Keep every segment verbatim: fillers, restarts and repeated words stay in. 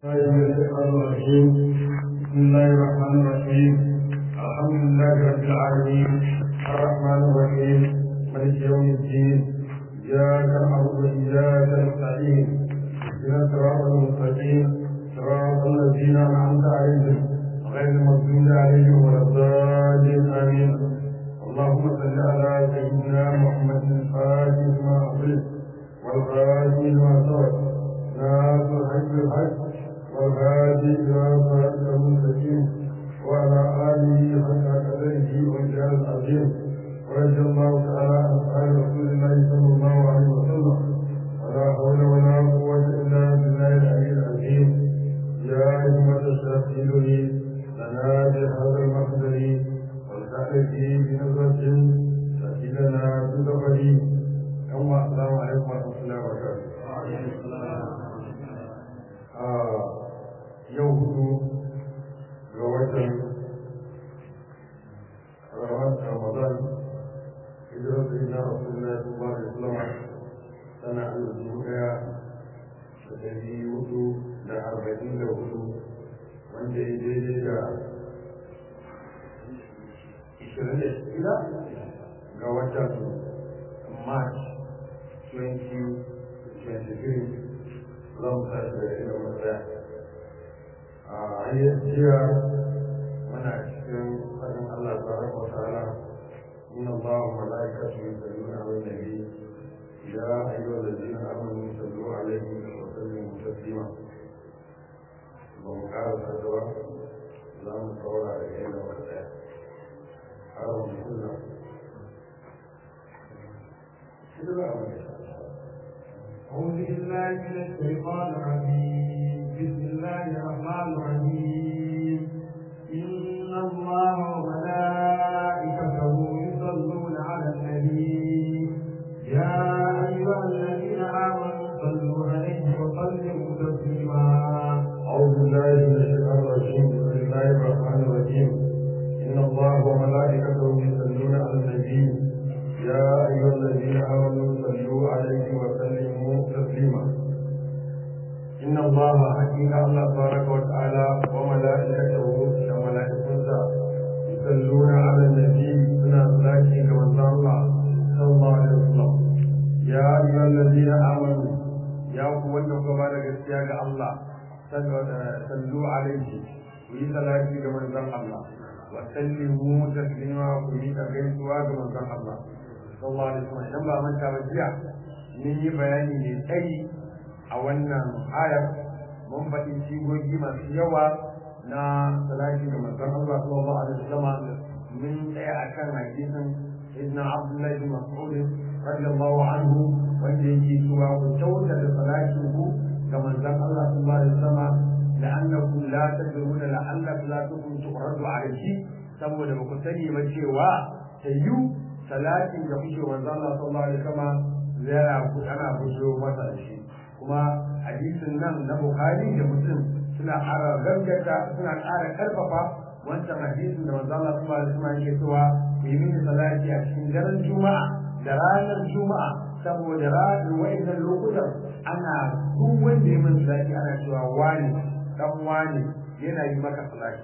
الشيطان الرجيم. بسم الله الرحمن الرحيم. الحمد لله رب العالمين الرحمن الرحيم مالك يوم الدين. إياك نعبد وإياك نستعين اهدنا الصراط المستقيم صراط الذين أنعمت عليهم غير المغضوب عليهم ولا الضالين آمين. اللهم صل على سيدنا محمد الفاتح لما أغلق والخاتم لما سبق ناصر الحق بالحق والهادي إلى صراط المستقيم وعلى آله حق قدره والجلال العظيم. ورضي الله تعالى عن أصحاب رسول الله صلى الله عليه وسلم ولا حول ولا قوة إلا بالله العلي العظيم. يا أيها الشاهدين لنا بهذا المقدر والتأتي بنظرة تأتينا بسفري. يوم السلام عليكم ورحمة الله وبركاته. yau hudu ga watan ramadan hijirar da ina rasulullah sallallahu alaihi wasallam sana dubu daya da dari hudu da arba'in da hudu wanda ya daidai da ishirin da shida ga watan march twenty twenty-three zan tashi da ina matsaya a hanyar jiya muna cikin faɗin Allah tabaraka wa ta'ala inna Allaha wa malaikatahu yusalluna 'alan nabi ya ayyuhallazina amanu sallu 'alaihi wa sallimu taslima. ba mu ƙara sadawa za mu saura da yayin da muka tsaya har mu sunna shi da mu أعوذ بالله من الشيطان الرجيم. بسم الله الرحمن الرحيم. إن الله وملائكته يصلون على النبي يا أيها الذين آمنوا صلوا عليه وسلموا تسليما. أعوذ بالله من الشيطان الرجيم. بسم الله الرحمن الرحيم. إن الله وملائكته يصلون على النبي يا أيها الذين آمنوا صلوا عليه وسلموا تسليما. إن الله حقيقة الله تبارك وتعالى وملائكته وملائكته يصلون على النبي سنة صلاته كما الله صلى الله عليه وسلم. يا أيها الذين آمنوا يا قوة وكبار قسياك الله صلوا عليه وي صلاته كما الله وسلموا تسليما وكميك غيثوا كما الله صلى الله عليه وسلم. إذن ba manta ba jiya mun yi bayani ne tsayi a wannan ayar mun faɗi sigogi masu yawa na salati ga manzon Allah sallallahu alaihi wasallam. mun tsaya akan hadisin Ibn Abdullah bin Mas'ud radiyallahu anhu wanda yake cewa ku tauta da salatin ku ga manzon Allah sallallahu alaihi wasallam la'annakum la tadruna la'alla salatukum tuqradu alayhi, saboda ba ku sani ba cewa tayyu salatin da kuke manzon Allah sallallahu alaihi wasallam zai ku ana bujo masa shi. kuma hadisin nan na Bukhari da Muslim suna ƙara gaggata suna ƙara ƙarfafa wancan hadisin da manzo Allah sallallahu alaihi wasallam yake cewa ku yi mini salati a cikin daren Juma'a da ranar Juma'a, saboda ranar wa'annan lokutan ana duk wanda ya min salati ana cewa wani dan wani yana yi maka salati.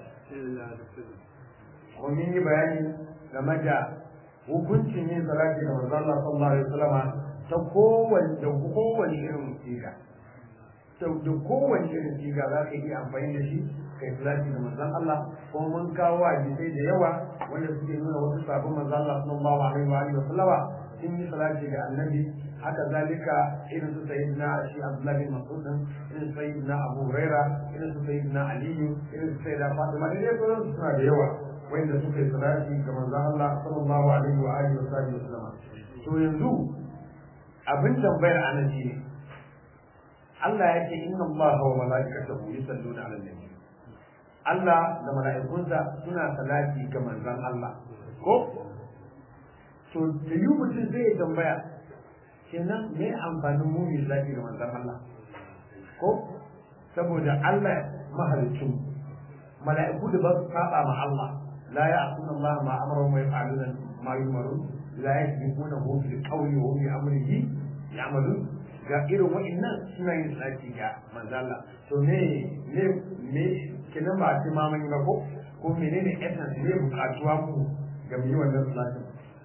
Mun yi bayani game da hukuncin yin salati ga manzo Allah sallallahu alaihi wasallam ta kowane da kowane irin siga. Sau da kowane irin siga za ka yi amfani da shi kai salati da manzon Allah. kuma mun kawo hadisai da yawa wanda suke nuna wasu sabon manzon Allah sallallahu alaihi wa alihi wa sallama sun yi salati ga annabi. haka zalika irin su sayyidina shi Abdullah bin Mas'ud, irin su sayyidina Abu Huraira, irin su sayyidina Ali, irin su sayyida Fatima, da dai sauran suna da yawa wanda suka yi salati ga manzon Allah sallallahu alaihi wa alihi wa sallama. to yanzu abin tambayar anan shi ne Allah ya ce inna Allah wa malaikatahu yusalluna 'alan nabi. Allah da mala'ikunsa suna salati ga manzon Allah ko to da yi mutum zai tambaya kenan me amfanin mu yi salati ga manzon Allah ko saboda Allah mahalicin mala'iku da ba su saba ma Allah la ya'tuna Allah ma amara wa yaf'aluna ma yumarun la yasbiqunahu bil qawli wa hum bi amrihi ya'malun. ga irin wa'annan suna yin salati ga manzo Allah to me me me kenan ba sai mamani ba ko ko menene essence ne bukatuwa ku ga mu yi wannan salati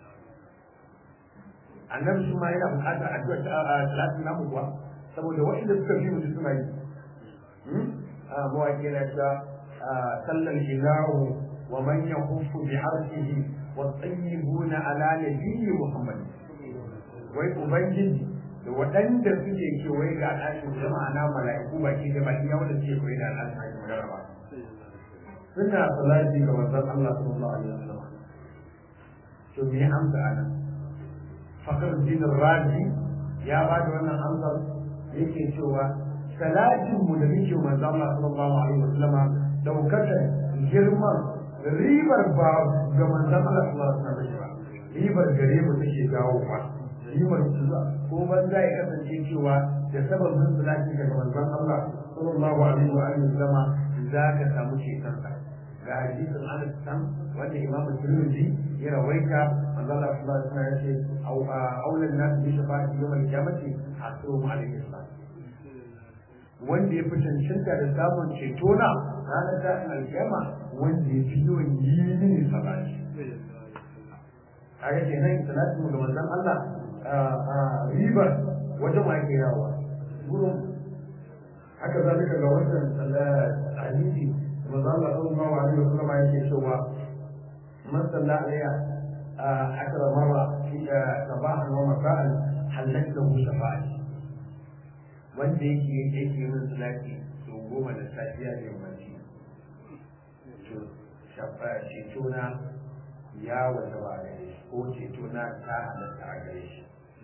annabi shi ma yana bukatar addu'a ta salatin namu kuwa saboda wa'anda suka fi mutu suna yi a mawaki na ta sallan ilahu wa man yahufu bi arshihi wa tayyibuna ala nabiyyi muhammad wai ubangiji da waɗanda suke kewaye da al'ashin jama'a na mala'iku baki da baki ya wanda suke kewaye da al'ashin magana ba suna salati ga manzon Allah sallallahu alaihi wasallam to me amsa anan Fakhruddin Razi ya ba da wannan amsar yake cewa salatin mu da muke manzo Allah sallallahu alaihi wasallam daukar girman ribar ba ga manzo Allah sallallahu alaihi wasallam ribar gare mu take dawo ba ribar ko banza ya kasance cewa da sababin salati ga manzo Allah sallallahu alaihi wasallam za ka samu ceton sa ga hadisin Anas dan wanda Imam Tirmidhi ya rawaita manzo Allah sallallahu alaihi wasallam yace au aulan nas bi shafa'ati yawm al-qiyamati hasrum alaihi salam wanda ya fi cancanta da samun ceto na ranar tashin alkiyama wanda ya fi yawan yi mini salati a ga kenan salatin ga manzon Allah ribar wajen ma yake yawa gurin haka zalika ga wannan hadisi manzon Allah sallallahu alaihi wasallam yake cewa man salla alayya akra marra fi sabahan wa masa'an halakta hu shafa'ati wanda yake yake yin salati to goma da safiya da yammaci to shafa ceto na ya wata ba gare shi ko ceto na ta halatta a gare shi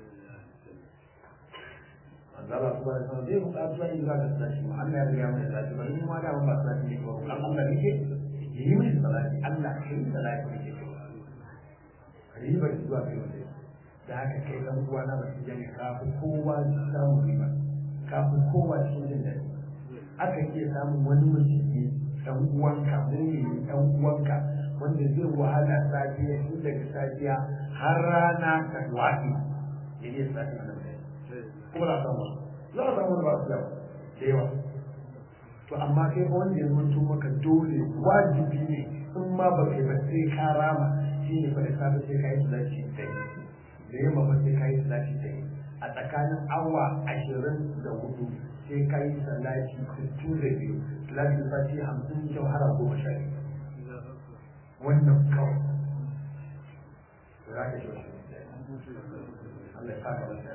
Allah subhanahu wa ta'ala zai buƙatu ne zuwa ga salati ma Allah ya riga mana salati ba ni ma da ba salati ne ko Allah nake yi mai salati Allah kai salati ne ke riba zuwa ga wanda da haka kai dan uwa na ba su jani ka kowa samu riba kafin kowa cikin jin daɗi aka iya samun wani musulmi ɗan uwanka mulmi ɗan uwanka wanda zai wahala safiya tun daga safiya har rana ta waɗi ya iya safiya nan da kuma za a samu za a samu ba su yawa da yawa to amma kai ba wanda ya mutu maka dole wajibi ne in ma ba kai ba sai ka rama shi ne fa da safe sai ka yi salati sai da yamma ba sai ka yi salati sai a tsakanin awa ashirin da hudu sai ka yi salati sittin da biyu salati sati hamsin jauhara goma sha biyu wannan kawai za ka shi wasu Allah ya saka masa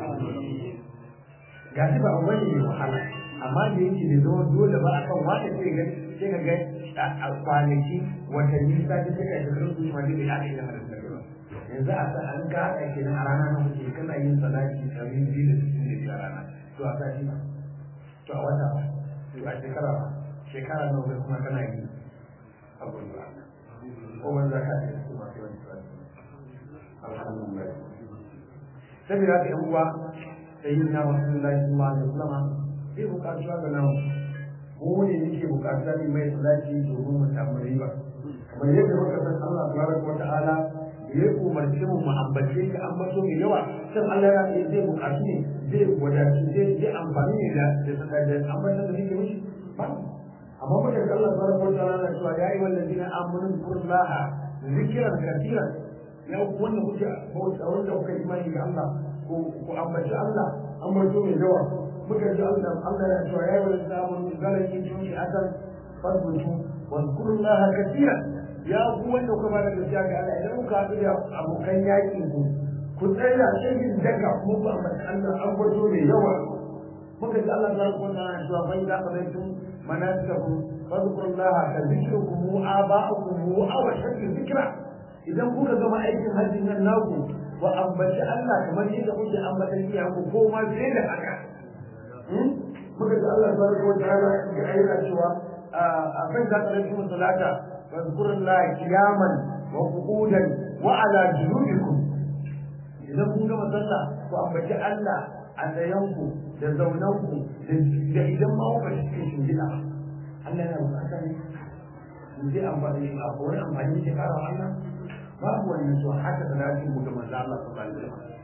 ga shi ba wani ne wahala amma da yake da zama dole ba a kan wata sai ga sai ka ga a kwanaki watanni sati sai ka shekaru su ma dai da aka yi da halittar yanzu a sa an ga haɗa ke a rana na muke kana yin salati ɗari biyu da sittin da biyu a rana to a sati ba to a wata ba to a shekara ba shekara nawa kai kuma kana yi a gudu ba ko wanda ka ce su ma kai wani salati alhamdulillah saboda haka yan uwa sai yin na wasu lillahi sallallahu alaihi wasallam sai bukatu ga nan mu ne muke bukatu ne mai salati domin mu samu riba kamar yadda muka san Allah tabaraka wa ta'ala ya umarci mu mu ambace shi an bato mai yawa sai Allah ya ce zai bukatu ne zai wadaci zai yi amfani ne da da da ambatan da yake mishi ba amma mutum da Allah subhanahu wa ta'ala na cewa ya yi wallazina amanu billahi zikran kathiran ya wanda kuke bauta wanda kuka imani da Allah ko ko ambaci Allah ambato mai yawa muka ji Allah Allah ya cewa ya yi wallazina amanu zalika tuni akan fadbutu wa zkurullaha kathiran ya ku wanda kuka bada gaskiya ga Allah idan kuka haɗu da abokan yakin ku ku tsaya cikin daga kuma ku ambaci Allah an gwajo mai yawa muka ji Allah ta kuma na cewa bai da ka zaitu manasikakum fadhkurullaha ka zikrukum aba'akum wa awashatu zikra idan kuka gama aikin hajjin nan naku wa ambaci Allah kamar yadda kuke ambatan iyaku ko ma fiye da haka muka ji Allah ta kuma ya ayyana cewa a kan da ka zaitu salata واذكروا الله قياما وقعودا وعلى جنوبكم idan kun gama sallah ku ambaci Allah a tsayanku da zaunanku da idan ma kuka cikin shingida Allah yana bukata ne in ji amfani a kowai amfani da kara Allah babu wannan so haka da lafi mu ga manzo Allah sallallahu alaihi wasallam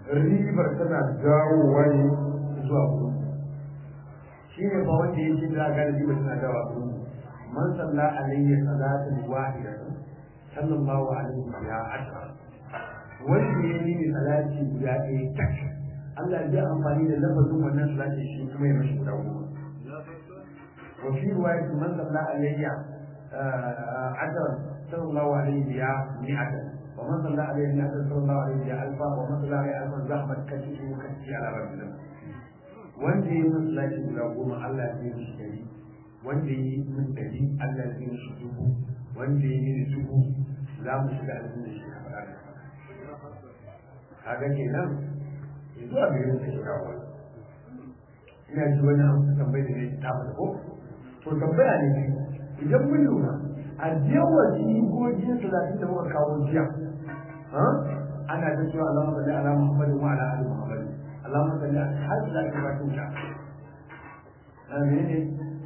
ribar tana dawowa ne zuwa gudu shi ne ba wanda ya ce da gane ribar tana dawowa gudu man salla alayya salatan wahidatan sallallahu alaihi wa ashar wanda ya yi salati guda ɗaya tak Allah ya amfani da lafazin wannan salati shi kuma ya mashi guda goma wa fi riwayat man salla alayya ashar sallallahu alaihi wa mi'atan ومن صلى عليه النبي صلى الله عليه وسلم ألفا ومن صلى عليه ألفا زحمة كتفه وكتفه على رجله wanda yi min salati guda goma Allah zai mishi dari wanda yi min dari Allah zai mishi dubu wanda yi min dubu za mu shiga aljanna shi ka faɗa kaga kenan zuwa gare mu shiga wani ina ji wani amsa tambayi da ne ta fada ko to tambaya ne idan mun lura a yawa jigogin salatin da muka kawo jiya ana da cewa Allahumma salli ala Muhammad wa ala ali Muhammad Allahumma salli ala har da ka ba tuka amin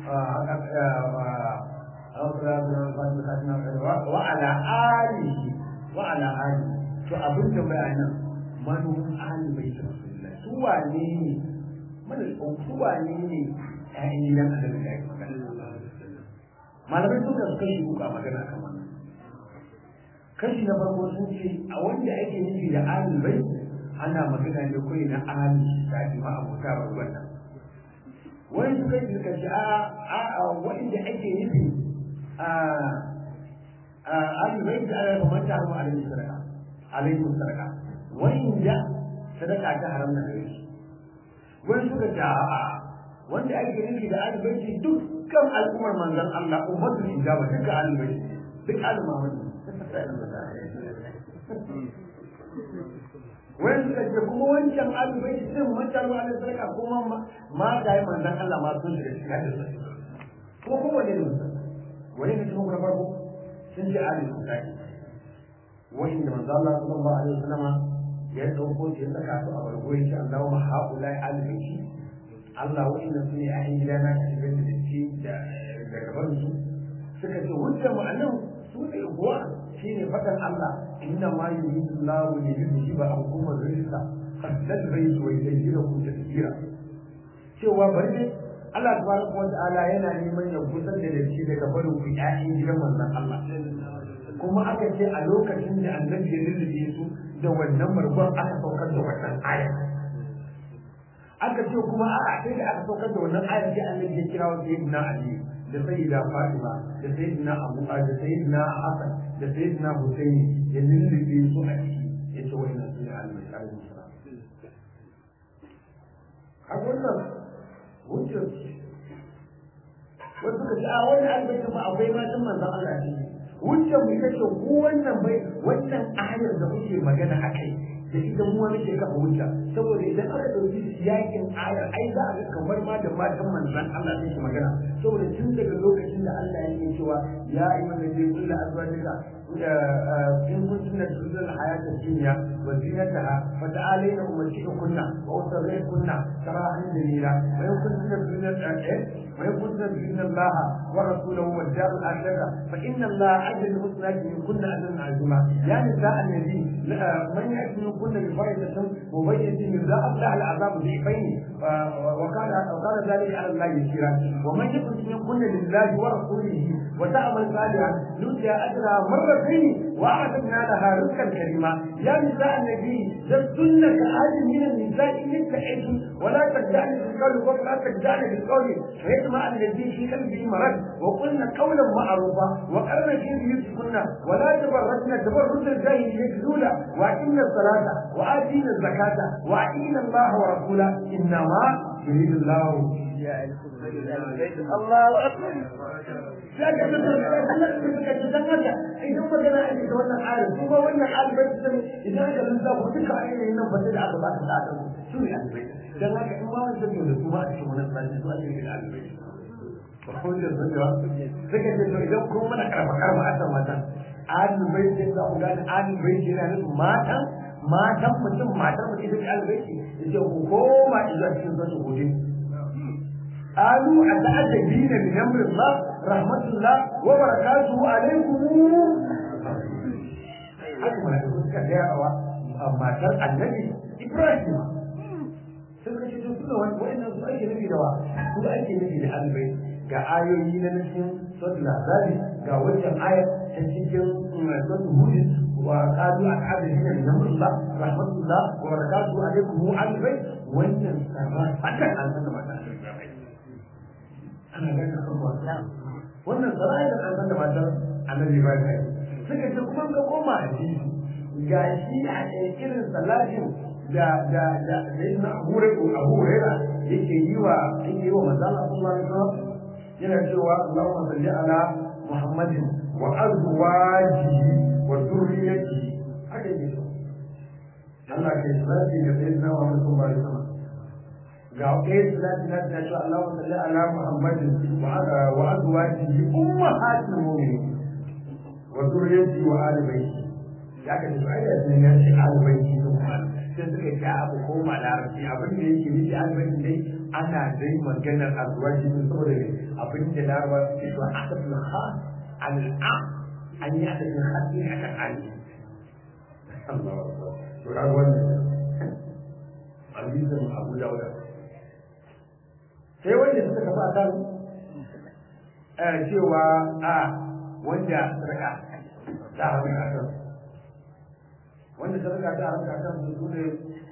wa ala ali wa ala ali to abin da bayanan manu ahli bait rasulullah su wane ne mana su wane ne ƴaƴan gidan Annabi malamai suka kashi uku a magana kan wannan kashi na farko sun ce a wanda ake nufi da ahlul bait ana magana ne kai na ahlul shafi ma abota ba wannan wani suka yi suka ce a a wanda ake nufi a a ahlul bait da ana kuma ta haru alaihi sadaka alaihi sadaka wanda sadaka ta haramta gare shi wani suka ce a wanda ake nufi da ahlul bait duk kan al'ummar manzon Allah ummatul ijaba duka albai duk al'ummar wani suka ce kuma wancan albai din mutane a sarka kuma ma da yi manzon Allah ma sun shiga cikin hadisi ko kuma wani ne wani ne kuma farko sun ce albai sai wani da manzon Allah sallallahu alaihi wasallam ya dauko shi saka su a bargo yake Allahumma haulai albai Allah wa'inda su ne ayin gidana a cikin da shi da gaban su suka ce wanda ma'anan su ne kuwa shi ne faɗan Allah inna ma yuridu Allahu li yuzhiba ankum rijsa fadal bayt wa yudhhirukum tadbira cewa bari ne Allah tabaraka wa ta'ala yana neman ya gusar da dace daga barin ku ƴaƴan gidan manzon Allah kuma aka ce a lokacin da annabi ya lullube su da wannan margon aka saukar da wannan aya aka ce kuma a sai da aka saukar da wannan ayar da annabi ya kira wa sayyidina Ali da sayyida Fatima da sayyidina Abu da sayyidina Hassan da sayyidina Husaini ya lullube su a ciki yace wannan su ne Allah ya alaihi salam a wannan hujjar wasu ka ce a wani albaita ba akwai matan manzon Allah ne hujjar mu ita ce ko wannan bai wannan ayar da muke magana akai da ita mu wani ke kafa hujja saboda idan aka dauki yakin ayar ai za a ga kamar ma da matan manzon Allah ne magana saboda tun daga lokacin da Allah ya yi cewa ya ayyuhan nabiyyu qul li azwajika in kuntunna turidna al-hayata ad-dunya wa zinataha fata'alayna umatti'ukunna wa usarrihkunna sarahan jamila wa in kuntunna turidna wa in kuntunna turidna Allah wa rasulahu wad dar al-akhirah fa inna Allah ajra al-muslimin minkunna ajran 'azima ya nisa an-nabi man ya'ti كنا بفائدة مبينة يضاعف لها العذاب ضعفين وكان وكان ذلك على الله يسيرا ومن يكن منكن لله ورسوله وتعمل صالحا نؤتي اجرها مرتين واعتدنا لها رزقا كريما يا نساء النبي لستن كأحد من النساء ان اتقيتم ولا تخدعن بالقول ولا تخدعن بالقول فيطمع الذي في قلبه مرض وقلن قولا معروفا وقرن في بيوتكن ولا تبرجن تبرج الجاهليه الاولى واقمن الصلاه وآتينا الزكاة وأطيعنا الله ورسوله إنما يريد الله الله أكبر لكن idan magana ake da wannan ayar kuma wannan ayar bai san idan ka lissa ko duka ayoyin nan ba da aka ba ta da su ne albai dan haka in ma wannan da kuma a cikin wannan sai su ake da albai ba ko da sun ga sai ka ce idan kuma mana karfa karfa a san matan albai sai za ku gane albai yana nufin matan matan mutum matar mutum ita ce albaiki yace ku koma zuwa cikin zuwa gobe alu ata'addabina min amri Allah rahmatullah wa barakatuhu alaykum haka mana suka gaya wa matar annabi Ibrahim sun kace to suna wa'annan su ake nufi da wa su ake nufi da albai ga ayoyi na nufin suratul azab ga wajen ayat ta cikin suratul hud wa qalu ashabina namrullah rahmatullah wa barakatuhu alaikum albai wannan sarra hakan an san da mata ana ganin kuma wannan sarra an san da mata annabi Ibrahim suka ce kuma ga koma a ciki ga shi a irin salatin da da da sayyidina Abu Hurairah yake yi wa yake yi wa manzo Allah sallallahu alaihi wasallam yana cewa Allahumma salli ala Muhammadin wa azwajihi wa dhurriyyatihi haka yake so Allah ke salati ga sayyidina Muhammad sallallahu alaihi wasallam ga kai salati na da cewa Allahumma salli ala Muhammadin wa azwajihi ummahatil mu'minin wa dhurriyyatihi wa ali baiti ya ka ji ayat ne na shi ali baiti kuma sai suka ce abu ko malarci abin da yake nufi albani dai ana dai maganar azwaji sun saboda ne abin da laraba suke so aka fi ha al'a an yi aka fi haɗi a kan ali Allah to ga wannan hadisin Abu Dawud sai wanda suka kafa kan cewa a wanda sarka ta haɗu a kan wanda ta riga ta harka kan su ne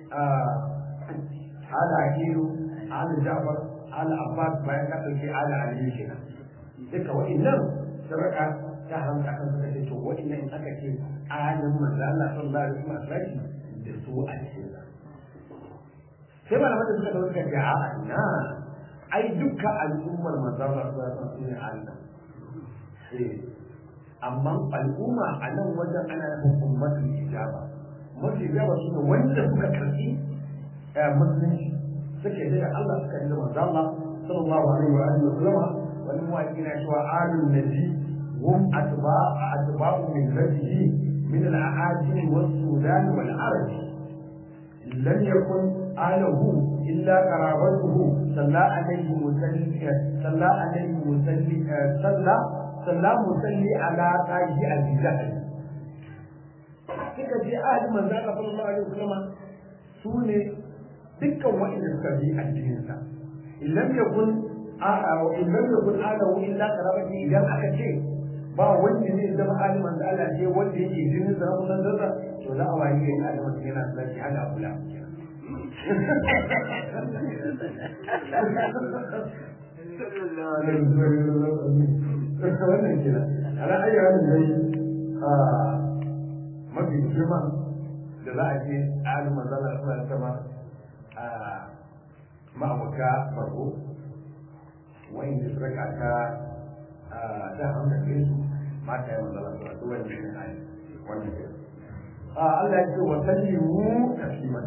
ala akiru ala jafar ala abbas bayan ka ɗauki ala aliyu kenan duka wa'innan ta riga ta harka kan suka ce to wa'innan in aka ce alin manzo Allah sallallahu alaihi wasallam da su a cikin sai malaman da suka dauka ce a na ai duka al'ummar manzo Allah sallallahu alaihi wasallam su ne alin amma al'umma a nan wajen ana hukummatul ijaba mafi yawa su ne wanda suka karɓi musulunci suke da Allah suka yi da manzo Allah sallallahu alaihi wa alihi wa sallama wani muwaki na cewa alun nabi hum atba atba'u min rabihi min al-a'ajim was-sudan wal-arab lam yakun alahu illa qarabatuhu salla alaihi musalli salla alaihi musalli salla salla musalli ala taji al-jahl suka je ahli manzo Allah sallallahu alaihi wasallam su ne dukkan wanda suka bi addinin sa illam yakun a'a wa illam yakun alahu illa qarabati idan aka ce ba wanda ne zama ahli manzo Allah ce wanda yake jinin sa mun san da to za a wani gari ahli manzo yana salati hada kula wannan kenan ala ayyuhan dai a mafi girma da za a ce ahalin manzala suna da sama a ma'amuka farko wa'inda suka kaka ta hankali su mata yi manzala suna su wani shi ne wannan ke Allah ya ce wa sallimu tasliman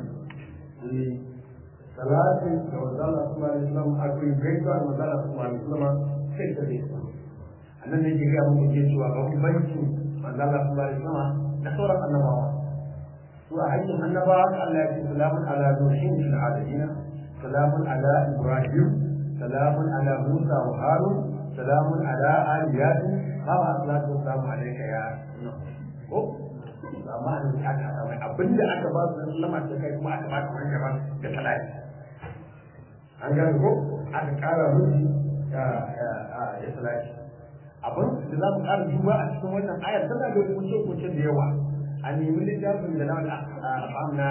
salati da manzala suna da islam akwai gaisuwa da manzala suna da islam sai ta gaisuwa annan ne ke gaya muku ke cewa bambancin manzala suna da islam da sauran annabawa su a hakkin annabawa Allah ya ce salamun ala nuhin fil alamin salamun ala ibrahim salamun ala musa wa harun salamun ala ali yasin hawa salatu wassalamu alayka ya ko amma an aka hada mai abinda aka ba su sallama ta kai kuma aka ba ka wani gaba da salati an ga ko aka kara musu ya ya salati abin da za mu ƙara duba a cikin wannan ayar tana da kuce-kuce da yawa a nemi littafin da na amna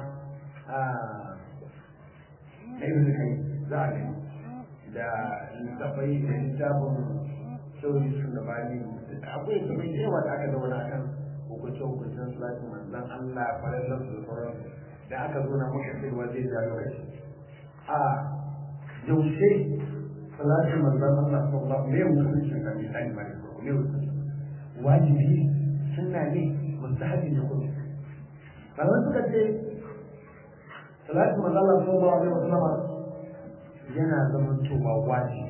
na yi kai za a gani da littafai da littafin sauri su da bani akwai su mai yawa da aka zauna akan hukunce-hukuncen salatin manzan Allah farin lasu da sauran da aka zo na muka cewa zai jami'a a yaushe salatin manzan Allah sallallahu alaihi wa sallam ne da misali ba ne wajibi sunna ne mustahabi ne kuma kamar suka ce salatin manzan Allah sallallahu alaihi wa sallam yana zaman cewa wajibi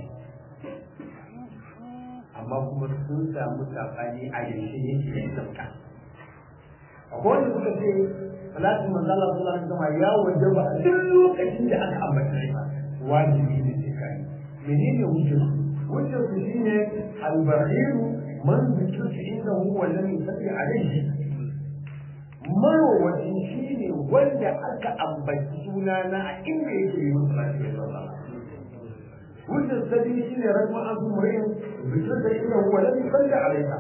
amma kuma sun samu sabani a yaushe yake yin sauka akwai wanda suka ce salatin manzan Allah sallallahu alaihi wa sallam ya wajaba a duk lokacin da aka ambata shi wajibi ne sai kai menene hujjar hujjar su shine al-bakhil man zikirta indahu wa lam yusalli alayhi marowaci shi ne wanda aka ambaci sunana a inda yake yi musu lafi da sallah hujjar sabi shi ne rajman an su murin bikin da ina huwa lafi salla alaika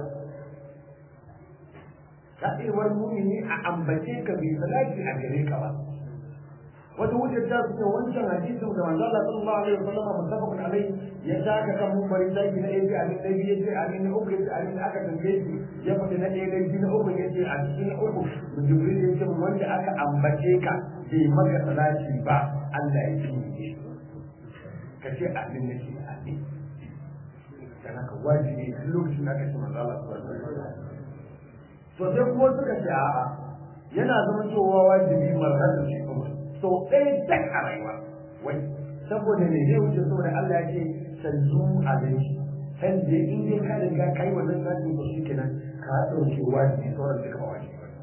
kaɗewar mumini a ambace ka bai salati a gare ka ba wata hujjar ta su ne wancan hadisin da manzo Allah sallallahu alaihi wasallam muttafaqun alaihi ya taka kan mumbari zaki na ɗaya abin da biye ce abin na uku yace abin da aka tambaye shi ya faɗi na ɗaya da na uku yace a cikin uku Jibril yace wanda aka ambace ka bai maka salati ba Allah ya ci ne ka ce abin da ke abin kana ka wajibi lokacin da aka ce manzo Allah sallallahu alaihi wasallam to sai kuma suka ce a'a yana zama cewa wajibi marhatu shi kuma so ɗaya tak a rayuwa wai saboda ne zai wuce saboda Allah ya ce sanzu alaihi san je in dai ka riga kai wannan zaki ko shi kenan ka dauke wajibi sauran duka ba wajibi ba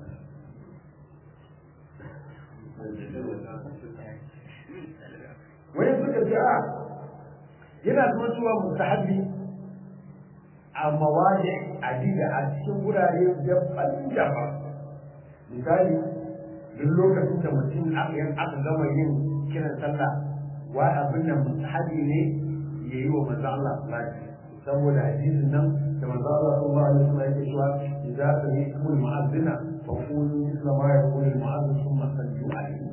wai suka ce a yana zama cewa mustahabbi a mawaje adida a cikin wurare daban-daban misali duk lokacin da mutum aka aka gama yin kiran sallah wa abin da mustahabi ne yayi wa manzo Allah salati saboda hadisin nan da manzo Allah sallallahu alaihi wasallam yake cewa idza sami'tum al-mu'adhdhina fa qulu mithla ma yaqulu al-mu'adhdhin thumma sallu alayhi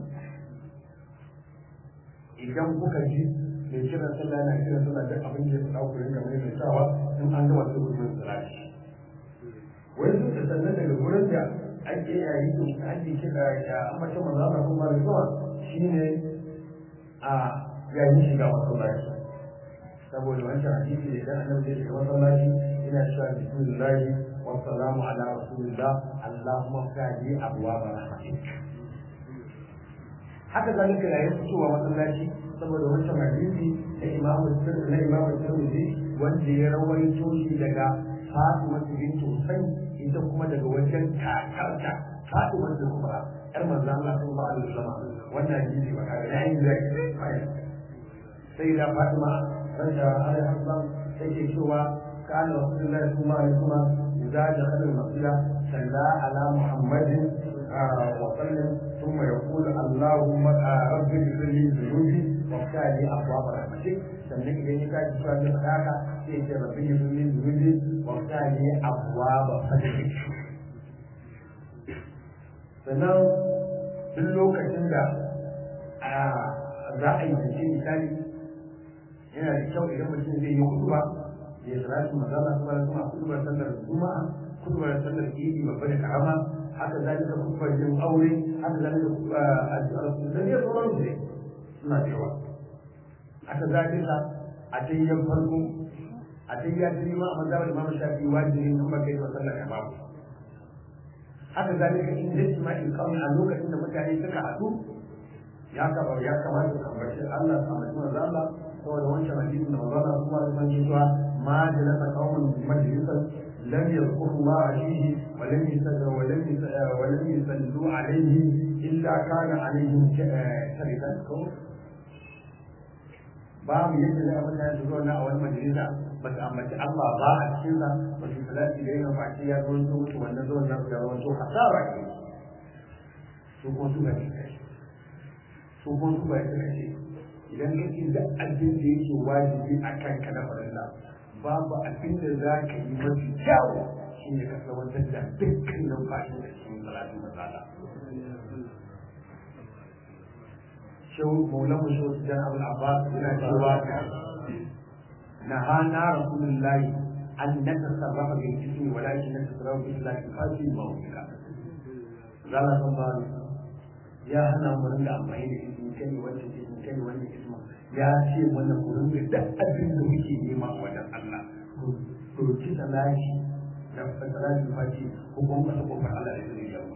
idan kuka ji mai kiran sallah yana kiran sallah duk abin da ya faɗa ku rinka mai mai sawa in an gama sai ku yi salati wai su da sannan daga gurin da ake yayi da ake kira ya amma manzo Allah sallallahu alaihi wasallam shine a yayin shiga masallaci saboda wancan hadisi da idan annabi ya shiga masallaci yana cewa bismillah wa salamu ala rasulillah allahumma fadi abwaab rahmatik haka zalika yayin fitowa masallaci saboda wancan hadisi na imamu na imamu Tirmidhi wanda ya rawaito shi daga Fatima bint Husayn ita kuma daga wajen kakarta Fatima bint Kubra yar manzon Allah sallallahu alaihi wasallam wannan hadisi ba kaga yayin da sai da Fatima ranta alaihi wasallam take cewa kana Rasulullahi sallallahu alaihi wasallam idza dakhala al-masjid salla ala Muhammadin wa sallam thumma yaqulu Allahumma rabbi ighfir li dhunubi wa qali abwaab rahmatik sannan idan ya kaji cewa da fadaka sai ya ce rabbi ighfir li dhunubi wa qali abwaab fadlik sannan duk lokacin da za a yi zance misali yana da kyau idan mutum zai yi kutuba ya salatu mazala kuma da kuma kutubar sallar juma'a kutubar sallar idi babba da karama haka zalika kutubar yin aure haka zalika addu'ar su da ne sauran su ne suna da yawa haka zalika a tayyan farko a tayyan ma a mazhabar imam shafi wajibi ne kuma kai sallar ya babu haka zalika in da jima'i kawai a lokacin da mutane suka haɗu ya kaba ya kamata ka ambaci Allah ka ambaci manzo Allah saboda wancan hadisi da manzo Allah kuma da sanin cewa ma da la qaumun majlisan lam yadhkuru Allah fihi wa lam yusalla wa lam wa lam yusallu alayhi illa kana alayhim sharikan ko babu yadda da mutane su zauna a wani majalisa ba su ambaci Allah ba a cikin sa ba su salati da yana baki ya zo mutu wannan zuwan nan da wannan to hasara ne su ko su ga shi su ko su bai suka ce idan kake da abin da yake wajibi a kan ka na farilla babu abin da za ka yi mafi kyawu shi ne ka tsawatar da dukkan numfashin da cikin salatin matsala shehu maulamu shehu su jan abul abbas yana cewa na hana rasulullahi an na tasarrafa bil jismi walakin na tasarrafa bil lahi fasi mawuka zalla sallallahu ya hana mu rinda amfani da ismi kai wanda ismi kai wanda ismi ya ce mana ku rinda duk abin da muke nema a wajen Allah ku roki salati da salati fati ko kuma masa kofar Allah da zai yi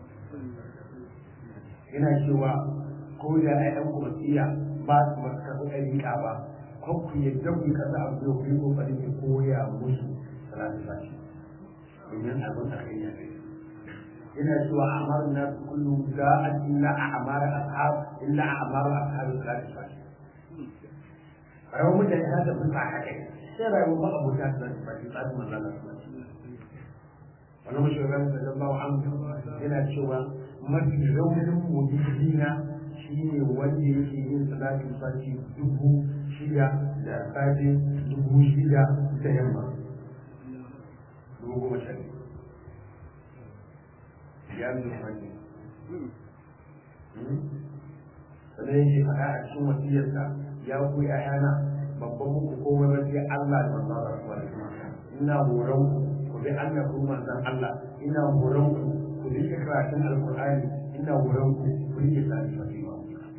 yana cewa ko da ai dan kuma tsiya ba su maka karɓi ɗariƙa ba ko ku yadda ku kasa abu da ku yi ƙoƙarin ku koya musu salati fati domin abin da kai ya kai ina cewa amar na kullum za'at illa a'mar ashab illa a'mar ashab salati fati rayuwar mutane ta tafi ba haka sai rayuwar ba abuta salati fati ba su manzana wannan mashawarar da sallallahu alaihi yana cewa mafi raunin mujibina shine wanda yake yin salatin sati dubu shida da safe dubu shida da yamma dubu goma sha biyu ya zo wani sannan yake faɗa a cikin wasiyarsa ya ku ƴaƴana babban muku komai ba sai Allah da manzon Allah ina horon ku bi Allah ku manzon Allah ina horon ku ku bi karatun alqur'ani ina horon ku ku yi salati fatima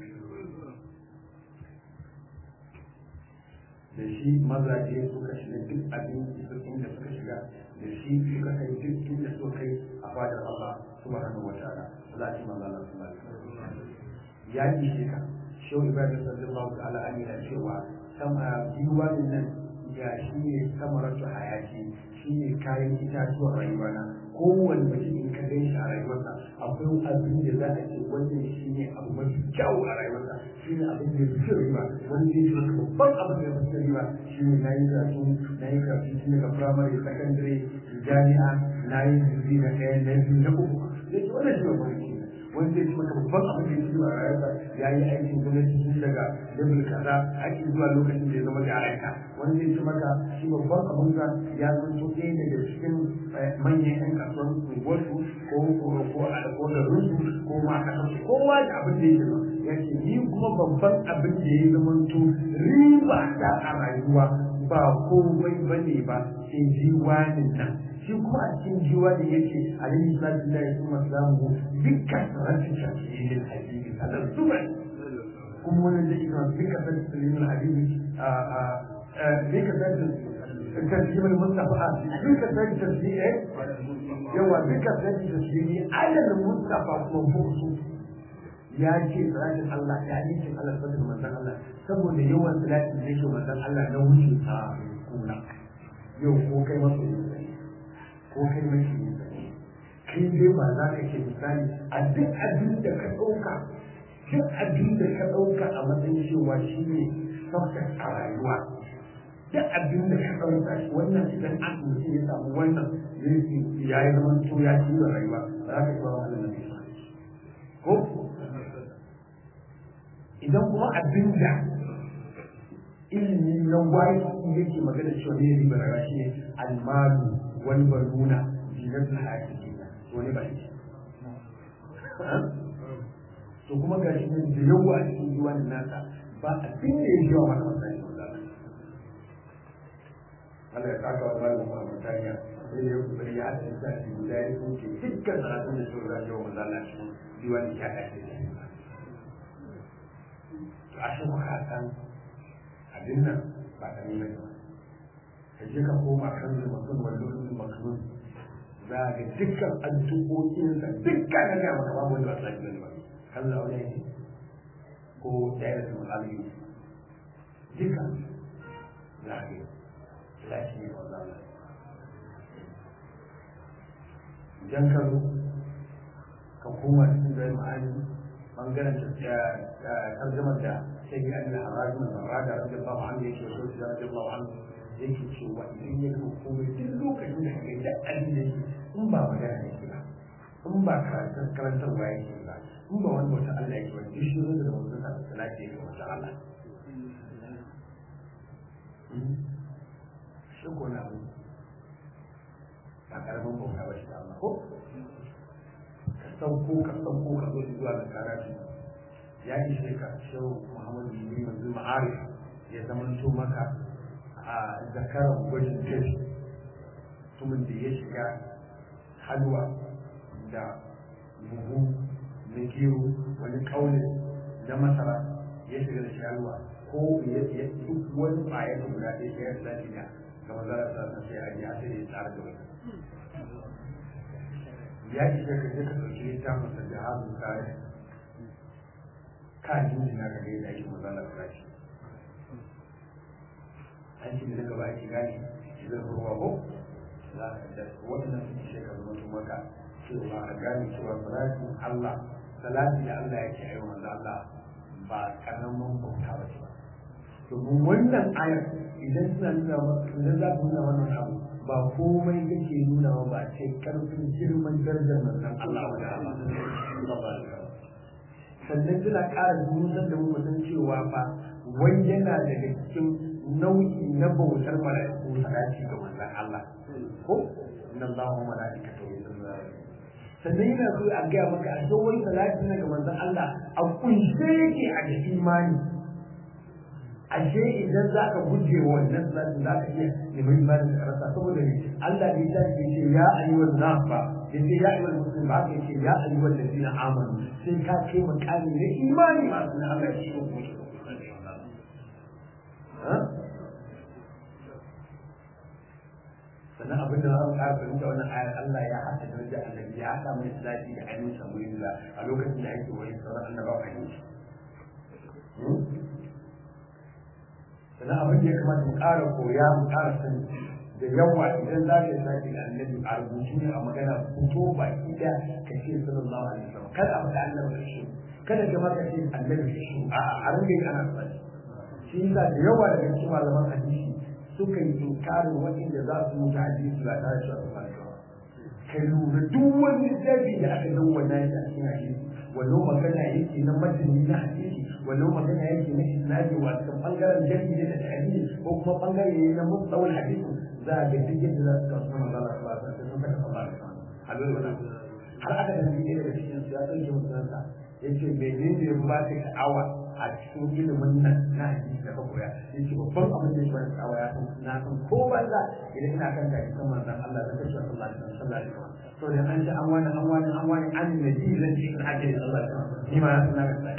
da shi mazaje suka shiga duk abin da inda suka shiga da shi suka kai duk inda suka kai a fadar Allah subhanahu wa ta'ala salati manzon Allah sallallahu alaihi wasallam ya yi shi ka shehu ibrahim sallallahu ta'ala an yi cewa sama diwanin nan ya shi ne samaratu hayati shi ne kayan itatuwar rayuwa na kowane mace in ka gan shi a rayuwarsa akwai abin da za a ce wannan shi ne abu mafi kyau a rayuwarsa shi ne abin da ya fi riba wanda ya ce babban abin da ya fi riba shi ne na yi karatu na yi karatu tun daga firamare sakandare jami'a na yi digiri na ɗaya na biyu na uku ya ce wannan shi babban shi wanda ya ce maka babban abin da ya fi a rayuwarsa ya yi aikin gwamnati tun daga level kaza ake zuwa lokacin da ya zama jaranka wanda ya ce maka shi babban abin da ya zanto ɗaya daga cikin manyan ƴan kasuwan unguwarsu ko ko alƙodarinsu ko ma kasarsu kowa da abin da ya zama ya ce ni kuma babban abin da ya zama to riba ta a rayuwa ba komai ba ne ba sai jiwanin nan shi kuma a cikin jiwanin ya ce alayhi salatu lillahi kuma samu dukkan rashin shafi'in hadisi sanar zuwa kuma wani da ina duka sanin salimin hadisi a a duka sanin تسليم المصطفى بك سجد تسليم يوا بك سجد تسليم على المصطفى مبوس يا شيء صلاة الله يعني شيء على صدر من الله سبب يوم صلاة النبي من الله لو شيء كنا يو ko kai masu ko kai mashi kai dai ba za ka ce misali a duk abin da ka ɗauka duk abin da ka ɗauka a matsayin cewa shi ne success a rayuwa duk abin da ka ɗauka shi wannan idan an mutum ya samu wannan ya yi zaman to ya ci da rayuwa ba za ka ci ba wannan nan ko idan kuma abin da ilimi na wani yake magana cewa ne riba rayuwa shi ne almalu wal banuna zinatul hayati dunya wani ba shi to kuma ga shi da yawa a cikin diwanin nasa ba abin da ya yi yawa maka masani Allah ya saka wa malamin Muhammad Taniya sai ya kokari ya haɗa lissafi guda ya soke dukkan salatun da suka zama yawan manzala cikin diwani ya ɗace da shi ba. To a shi kuka san abin nan ba ta nuna ba. Ka je ka koma kan zama sun wani lokacin makarun za a ga dukkan addu'o'insa dukkan na gaya maka babu wani ba tsaki ne ba. Kan zaune ne ko ɗaya da su misali dukkan za a ga lafiya wa zama idan ka zo ka koma cikin zai ma'ani ɓangaren tarjamar da sai ya yi harajin marada rabin babu hannu yake wasu da rabin babu hannu yake cewa idan ya zo komai duk lokacin da ka da abin da yake in ba magana yake ba in ba karantarwa yake ba in ba wani wata Allah yake ba duk shi zai da wasu sa da lafiya ga wata Allah shi ko na abu ba karamin bauta ba shi da Allah ko ka sauko ka sauko ka zo zuwa da karatu ya yi shi ka shehu Muhammadu bin Manzur Ma'arif ya zama to maka a zakaran gwajin test mutumin da ya shiga halwa da buhu na gero wani kaunin na masara ya shiga da shi halwa ko ya duk wani ƙwayar da guda ɗaya ya yi lafiya kamar za a sa sai a yi asiri ya tsara da wani ya ce ka je ka ɗauki littafin sa da hazin kare ka jinji na kaga yadda ake maza na farashi an ce da gaba ake gane shi zai ruwa ko za ka da waɗannan suke shekaru mutum maka cewa a gane cewa farashin Allah salati da Allah yake yi wa Allah ba karamin bauta ba ce ba domin wannan ayar idan suna nuna idan za ku nuna wannan abu ba komai kake nuna ba sai karfin girman darajar manzon Allah wa ta'ala sannan suna ƙara nusar da mu san cewa fa wai yana daga cikin nau'i na bautar mala'iku salati ga manzon Allah ko inna Allahu wa malaikatahu yusalluna sannan yana so a gaya maka a cikin wani salati na ga manzon Allah a kunshe yake a da imani ashe idan za ka guje wa wannan salati za ka iya neman imani da rasa saboda ne Allah ne ya ce ya ayyuhan nas ba yace ya ayyuhal muslim ba ka ce ya ayyuhal ladina amanu sai ka kai makami na imani ma sunan Allah shi ko ha sannan abin da za mu ƙara fahimta wannan ayar Allah ya haɗa daraja annabi ya haɗa mai salati da ainihin samurin da a lokacin da ake wani sauran annabawa a yi sannan abin da ya kamata mu ƙara koya mu ƙara sani da yawa idan za ka yi salati da annabi a rubutu ne a magana fito baki ɗaya ka ce sallallahu alaihi wasallam kada a faɗa annabi ka shi kada ka maka ce annabi ka shi a'a a ringa yi ana salati shi yasa da yawa daga cikin malaman hadisi suka yi inkarin waɗanda za su mutu hadisi ba tare da su ba ka lura duk wani zabi da aka zan wannan shi a cikin hadisi wannan magana yake na matani na hadisi wannan magana yake na isnadi wa kan bangaren jami'i da hadisi ko kuma bangare ne na mustawal hadisi za a ga duk yadda za su kawo sama Allah subhanahu wa ta'ala sun saka Allah a dole wannan har aka da ni daga cikin su ya dauke mutunta yace menene ya ba ta sha'awa a cikin ilimin nan na hadisi da ka koya yace babban abin da ya bani sha'awa ya san na san ko banza idan ina kan tafi kan manzon Allah da kace sallallahu alaihi wasallam to da an ji an wani an wani an wani an nabi zan ce in ajiri sallallahu alaihi wasallam ni ma na san na ga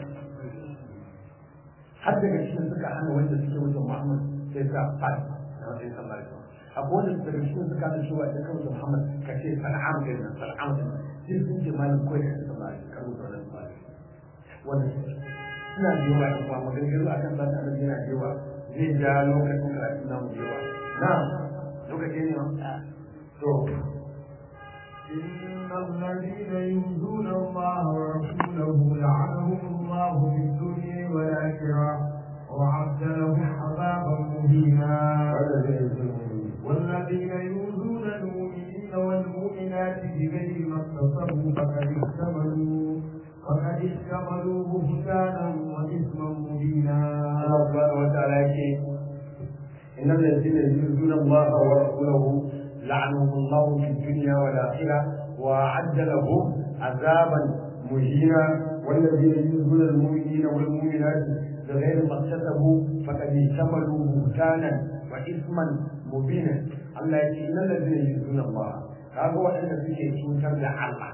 har daga cikin suka hana wanda suke wuce Muhammad sai ka fadi da wani sallallahu alaihi wasallam akwai wanda daga cikin suka hana shi wa da kawai Muhammad kace sal'am din nan sal'am din sai sun ce malam koyi da sallallahu alaihi wasallam wannan suna da yawa da kuma maganganu a kan zata annabi yana da yawa zai ja lokacin karatu namu da yawa na lokaci ne ma to إن الذين يؤذون الله ورسوله لعنهم الله في الدنيا والآخرة وأعد لهم عذابا مهينا والذين يؤذون المؤمنين والمؤمنات بغير ما اكتسبوا فقد احتملوا وقد احتملوا بهتانا واثما مبينا. الله سبحانه وتعالى يقول ان الذين يؤذون الله ورسوله لعنهم الله في الدنيا والاخره واعد لهم عذابا مهينا والذين يؤذون المؤمنين والمؤمنات بغير ما اكتسبوا فقد احتملوا بهتانا واثما مبينا. الله يقول ان الذين يؤذون الله هذا ان فيه cutar da Allah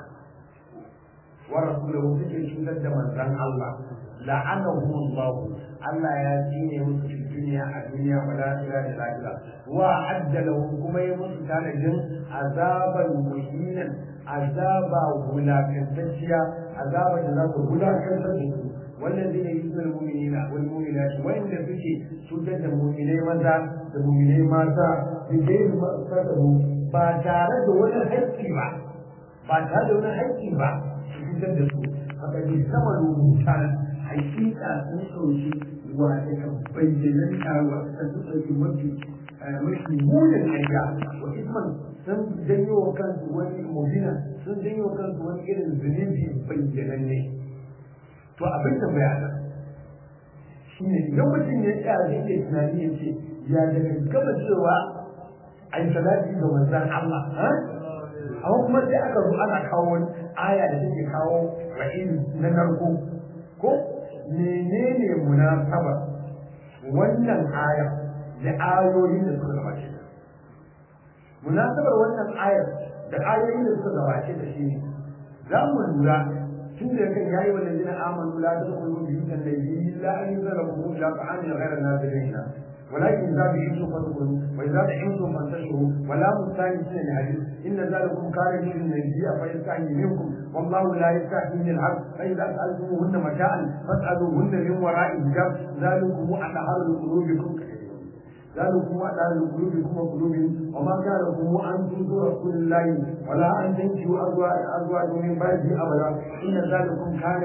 ورسوله ذكر شدد من ذن الله لعنهم الله الله يأتيني في الدنيا الدنيا ولا إله إلا الله وأعد له كما يمس كان جن عذابا مهينا عذابا ولا كنتشيا عذابا ذنب ولا كنتشيا والذين يؤذون المؤمنين والمؤمنات وإن فيك شدد المؤمنين ماذا المؤمنين ماذا بغير ما أصابه باتارد ولا حكي با باتارد ولا حكي با fitar da su haka ne sama rubuta hakika sun sauki wa daga bayyanan tawa ta su sauki mafi mafi munin hanya wa isman sun janyo wa kansu wani mubina sun janyo wa kansu wani irin zunubi bayyanan ne to abin da bayana shi ne idan mutum ya tsaya zai ke tunani ya ce ya daga gaba cewa ai salati ga manzon Allah amma kuma sai aka zo ana kawo wani aya da take kawo wa'in na narko ko menene munasaba wannan aya da ayoyin da suka gabace da munasabar wannan ayar da ayoyin da suka gabace da shi za mu lura tun da kan yayi wannan dina amanu la tadkhulu bi dinin la an yuzalakum ila ta'amin ghayra nadirina ولكن إذا بحثوا فادخلوا وإذا دعمتم فانتشروا ولا مستانسين لحديث إن ذلكم كان من النبي فيستحيي منكم والله لا يستحيي من الحق فإذا سألتموهن متاعا فاسألوهن من وراء حجاب ذلكم أطهر لقلوبكم ذلكم أطهر لقلوبكم وقلوبهم وما كان لكم أن تؤذوا رسول الله ولا أن تنكحوا أزواج من بعده أبدا إن ذلكم كان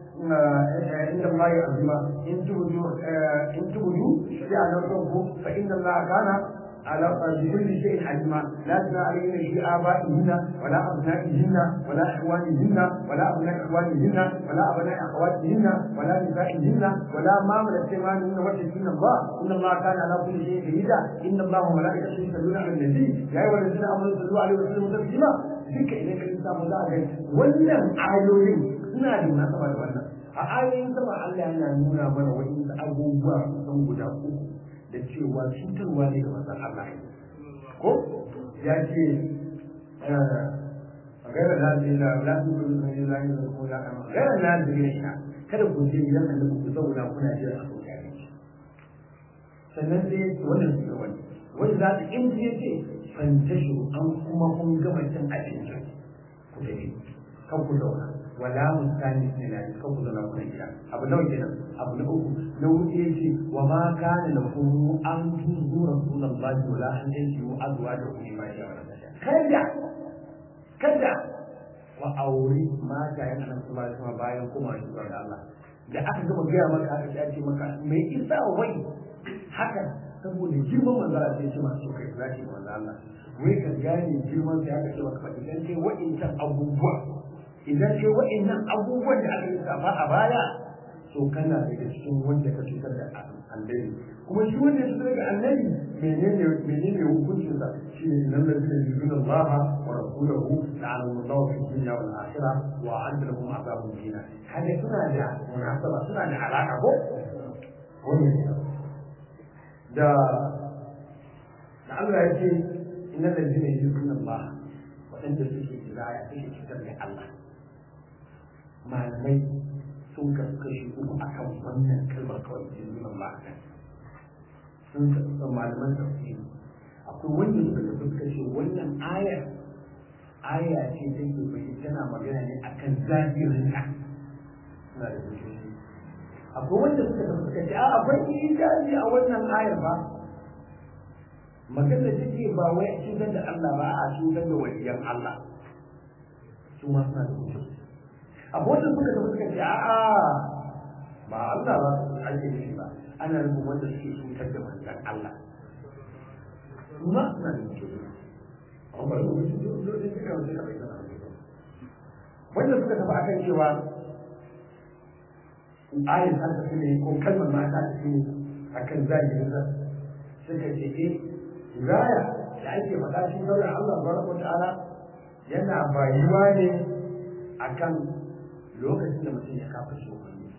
عند الله عظيما إن تبدوا إن تبدوا شيئا فإن الله كان على بكل شيء علما لا تدع علينا في آبائهن ولا أبنائهن ولا إخوانهن ولا أبناء إخوانهن ولا أبناء أخواتهن ولا نسائهن ولا ما ملكت أيمانهن وشهدين الله إن الله كان على كل شيء شهيدا إن الله وملائكته يصلون على النبي يا أيها الذين آمنوا صلوا عليه وسلموا تسليما ذكر إليك الإنسان مزاجا ولن آيوين suna da munasaba da wannan a ayoyin sama Allah yana nuna mana wani abubuwa kusan guda uku da cewa cutarwa ne ga manzon Allah ko ya ce غير الذين لا تؤمنون بالله والرسول غير الذين kada ku je idan annabi ku zauna kuna jira a sauƙaƙe sannan sai wannan su wani wani za ta in je ce fantashu an kuma kun gama cin abinci ku tafi kan ku zauna wala mutane ne na kan ku zauna kuna jira abu nawa kenan abu na uku na huɗu yake wa ma kana lakum an tuzu rasulullahi wala an yanzu azwajakum ma sha'a kada kada wa auri mata yana nan su ba su bayan kuma shi ga Allah da aka gama gaya maka aka ya ce maka me isa wai haka saboda girman manzara sai ce masu kai zaki ga manzo Allah wai ka gane girman sai aka ce maka fa idan sai wa'incan abubuwa idan sai wa'innan abubuwan da aka yi safa a baya to kana daga cikin wanda ka cutar da annabi kuma shi wanda ya cutar da annabi menene menene hukuncin sa shi ne nan da zai yi Allah wa rasuluhu la'anu Allah fi dunya wal akhirah wa anta lahum azabun muhin hada suna da munasaba suna da alaka ko wannan da da Allah ya ce innal ladina yu'minuna Allah wadanda suke izaya suke cutar da Allah malamai sun kaskashi uku a kan wannan kalmar kawai jirgin Allah a sun kasa malaman tafsiri akwai wanda suka tafi suka ce wannan aya aya ce ta ke bai tana magana ne akan zahirin ta suna da hujjoji akwai wanda suka tafi suka ce a akwai ijazi a wannan ayar ba magana take ba wai cutar da Allah ba a cutar da waliyan Allah su ma suna da hujjoji abokin suka da suka ce a'a ba Allah ba ake nufi ba ana nufin wanda suke cutar da manzan Allah ma suna da mutum amma da mutum da suka wanda suka bai wanda suka tafi akan cewa ayin ta tafi ne ko kalmar ma ta tafi ne akan zahirin sa suka ce eh zaya da ake faɗa shi sauran Allah baraka ta'ala yana bayuwa ne akan lokacin da mutum ya kafa shi wani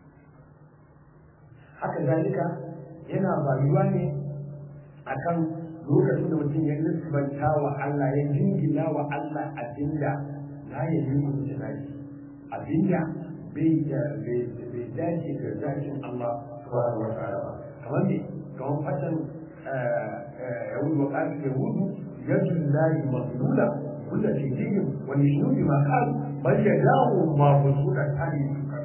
haka zalika yana bayuwa ne akan lokacin da mutum ya nisbanta wa Allah ya jingina wa Allah abinda na ya yi mutu da nashi abinda bai bai dace da zakin Allah subhanahu wa ta'ala ba kamar ne kamar fatan yahudu wa ƙarfi yahudu yajin lahi maslula kulla shidihim wa nishubi ma qalu bal yadahu ma busuda tani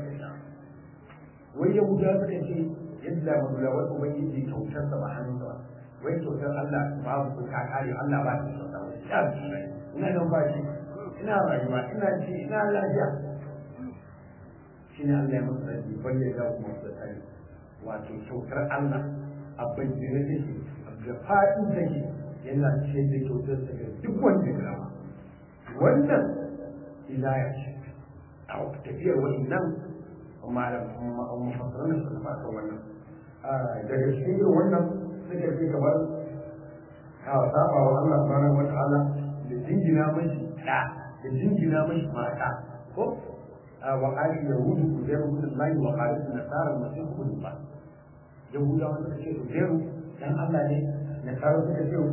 wai yahuda suka ce yadda maslula wai ubangiji kyautar sa ba hannun ba wai kyautar Allah babu ku ta kare Allah ba ta kyauta wai ya ina nan ba shi ina rayuwa ina ci ina lafiya shine Allah ya masa rabi bal yadahu ma busuda tani wato kyautar Allah a bayyane take da fadin take yana ce da kyautar sa ga duk wanda ya rama wannan hidaya ce a tafiyar wannan mafasarar da suka fata wannan daga cikin irin wannan suke fi kamar a saba wa Allah subhanahu wa ta'ala da jingina mashi da da jingina mashi mata ko wa qali yahudu kuzairu bin Allah wa qali nasara masih ibn Allah yahudawa suka ce kuzairu dan Allah ne nasara suka ce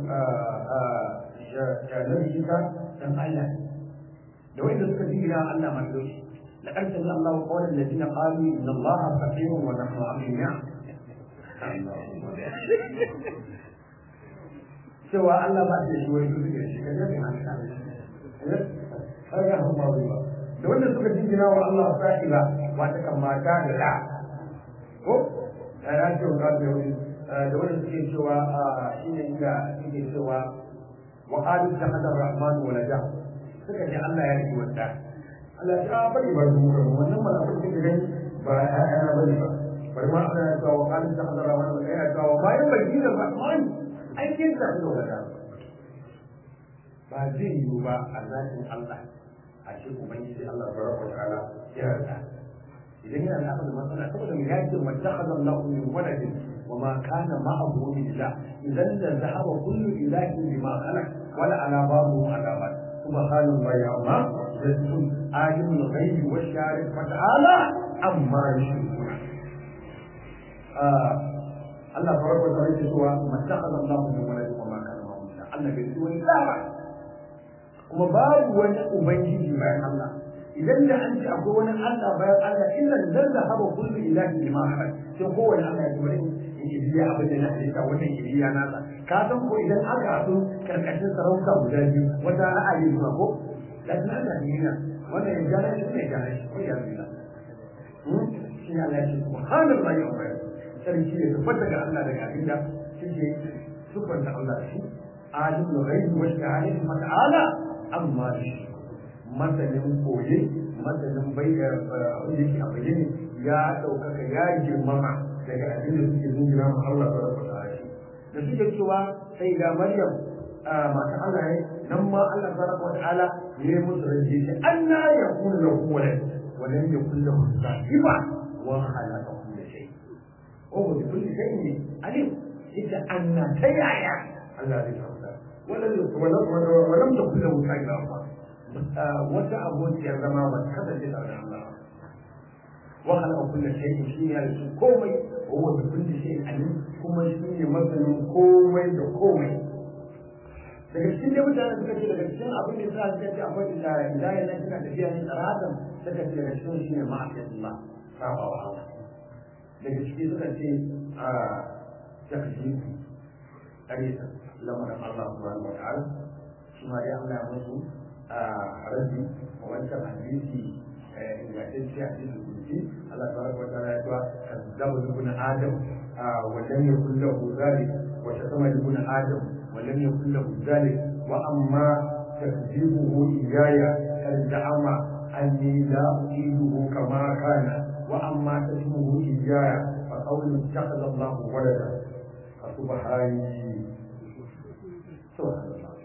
a nabi Isa dan Allah da wanda suka jira Allah mai doshi laqad sami Allah qawlan alladhina qalu inna Allah faqirun wa nahnu aghniya cewa Allah ba shi shi wani duka shi kaje ne har ya hamba ruwa da wanda suka jira wa Allah sahiba wata kan mata da la ko ya ce ga da wani da wanda suke cewa shine inda suke cewa wa qalu ta'ala ar-rahman walada suka ce Allah ya rike wanda Allah ya bari ba mu wannan malakun da gani ba ya bari ba bari ma Allah ya tawo kan ta hadara wannan ya tawo bayan baki da rahman aikin sa ne wanda ba zai yi ba a zatin Allah a ce ubangiji Allah baraka wa ta'ala ya yarda idan yana da matsala saboda mu yaji mattakhadha Allahu min waladin wa ma kana ma'ahu min ilah idan da zahaba kullu ilahin bima khalaq wala ala babu ala bab subhanallahi amma yasum alimul ghaibi wash shahadati fa ta'ala amma yushrikuna ah Allah baraka wa ta'ala ya ce wa mattakhadha Allahu min waladin wa ma kana ma'ahu min ilah Allah bai yi wani dama kuma babu wani ubangiji bayan Allah idan da an ce akwai wani Allah bayan Allah illa dan da haba kullu ilahi bima khalaq sai kowanne Allah ya bari in ibiya abin da na halitta wannan ibiya nasa ka san ko idan aka haɗu karkashin sarauta guda biyu wata ra'ayi zuwa ko lakin Allah ne yana wannan ya jara shi ne jara shi ko ya bila shi ne Allah ya ce subhanallahi wa bihamdihi sarki ya tabbata ga Allah daga abin da shi subhanahu Allah shi alimul ghaibi wa shahadati fa ta'ala amma shi masanin koye masanin bayyana abin da yake a bayyane ya ɗaukaka ya girmama daga abin da suke zungina ma Allah ta rafa ta shi da suke cewa sai da Maryam masu Allah ne nan ma Allah ta rafa ta'ala ya yi musu rage shi anna ya kun lahu walad wa lam yakun lahu sahiba wa khalaqa kulli shay wa bi kulli shay'in alim ita anna ta yaya Allah zai tsara ولم ولم تكن له sahiba wata abokiyar zama ba ta kasance tare da Allah wa khalaqa kulli shay'in shi ne ya komai wa bi kulli shay'in alim kuma shi ne masanin komai da komai daga cikin da mutane suka ce daga cikin abin da za su ce akwai da hidayah na tana tafiya ne tsaratan suka ce daga cikin shi ne ma'asiyatullah saba wa Allah daga cikin suka ce a takzibi ayyuka lamarin Allah subhanahu wa ta'ala shi ma dai Allah ya musu rabbi wancan hadisi ingantacce hadisi kudusi Allah tabaraka wa ta'ala ya ce kazzaba ibn adam wa lam yakul lahu zalik wa shatama ibn adam wa lam yakul lahu zalik wa amma takzibuhu iyaya kan da'ama anni la u'iduhu kama kana wa amma tasmuhu iyaya fa qawlu ittakhadha Allahu walada fa subhani subhanallah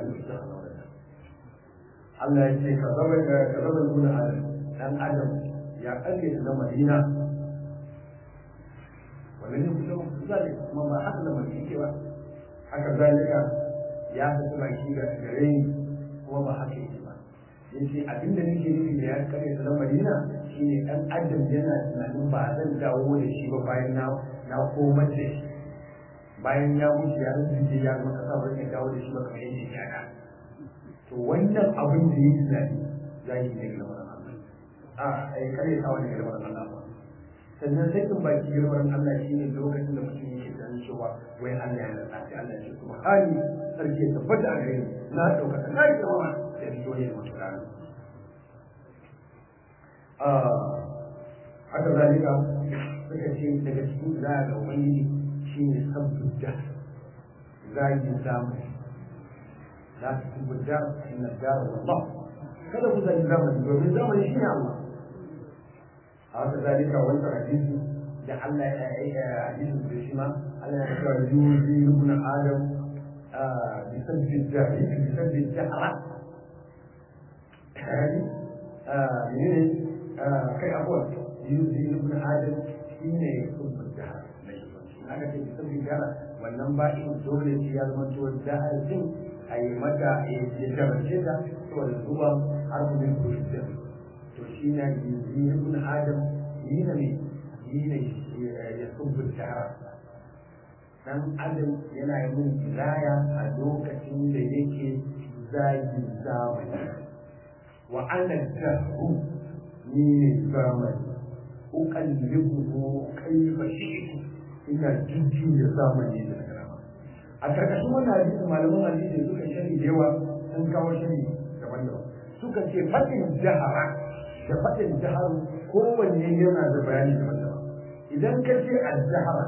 Allah ya ce ka zama ka zama nuna adam dan adam ya kalle da Madina wannan ne kuma zalika kuma ba haka da Madina ke ba haka zalika ya fita baki ga gare ni kuma ba haka yake ba yace abinda nake nufi da ya kalle da Madina shine dan adam yana tunanin ba zan dawo da shi ba bayan na na komar da shi bayan ya wuce ya rubuce ya zama kasa ba zai dawo da shi ba kamar yadda ya ga to wannan abin da yake tunani za yi ne ga wannan Allah a ai kare ta wani ga wannan Allah sannan sai kun baki ga wannan Allah shine lokacin da mutum yake dan cewa wai Allah ya da sai Allah ya kuma hali sarki ta fada a gare na dauka ta kai da wannan da biyo ne mutum ran a haka zalika suka ce daga cikin za ga ubangiji shine sabbin zagin zamani لا تسبوا الدار إن الدار والله kada ku zagi zamani domin zamani shi ne Allah haka zalika wanda hadisi da Allah ya yi hadisi da shi ma Allah ya ce yuzi ibn adam bi sabbi dahi bi sabbi dahra hadi ne kai abuwa yuzi ibn adam shine sabbi dahra aka ce bi sabbi dahra wannan ba in dole shi ya zama to dahar din a yi mata ya jarrace ta saboda zuwa harkokin kusur to shi na yi ibn adam yi na ne yi ne ya subbin shahara dan adam yana yi mun ilaya a lokacin da yake zagi zamani wa ana dahu ni ne zamani ukallibuhu kaifa shi'tu ina jujjuya da zamani da a karkashin wannan hadisi malaman hadisi suka shari da yawa sun kawo shari daban-daban suka ce faɗin jahara da faɗin jahar kowanne yana da bayani daban-daban idan ka ce al-jahara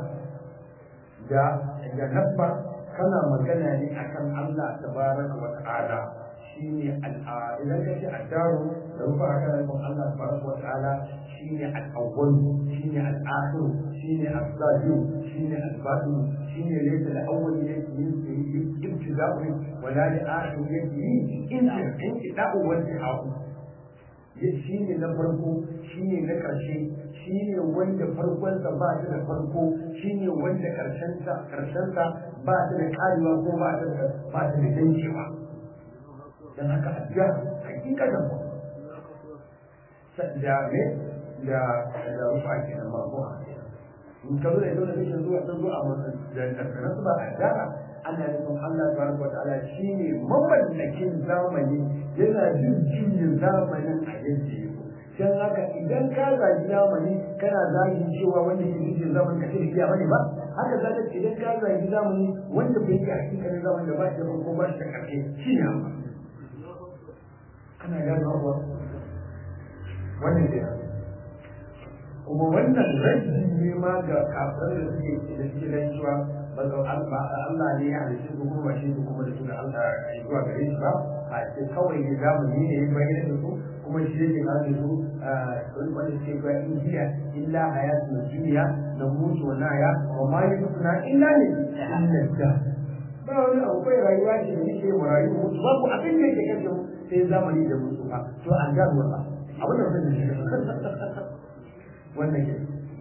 da da nabba kana magana ne akan Allah tabaraka wa ta'ala shine al'a idan ka ce addaru da rufa a kan Allah subhanahu wa ta'ala shine al-awwal shine al-akhir shine al-zahir shine al-batin shine laysa al-awwal yake ibtida'u wala al-akhir yake inda inqida'u wal ihaq shine na farko shine na karshe shine wanda farkonsa ba ta da farko shine wanda karshensa karshensa ba ta da karewa ko ba ta da ba ta da dancewa dan haka addu'a hakikatan da me da da rufa kenan ba ko in ka zo da dole ne zuwa ta zuwa da da ba addu'a ana nufin Allah tabaraka wa ta'ala shine mamallakin zamani yana jin juyin zamanin a yadda yake dan haka idan ka zagi zamani kana zagi cewa wanda ke jin zamanin ka ce ya bane ba haka zaka idan ka zagi zamani wanda bai yi hakikanin zamanin da ba shi da ko ba shi da karshe shi ne amma ana gano abuwa wannan ne kuma wannan raji ne ma ga kafin da suke da suke ganin cewa ba Allah ne ya halitta su kuma shi su kuma da su da Allah ya zuwa gare shi ba a ce kawai ne zamani ne ya bayyana da su kuma shi yake ba da su wani wanda suke cewa in hiya illa hayatun duniya na mutu wa naya wa ma yusna illa ne illa da ba wani abu bai rayuwa ce ne ke mu rayu mutu babu abin da yake kashe mu sai zamani da mutu ba to an ga ruwa abin da zai shi wannan ke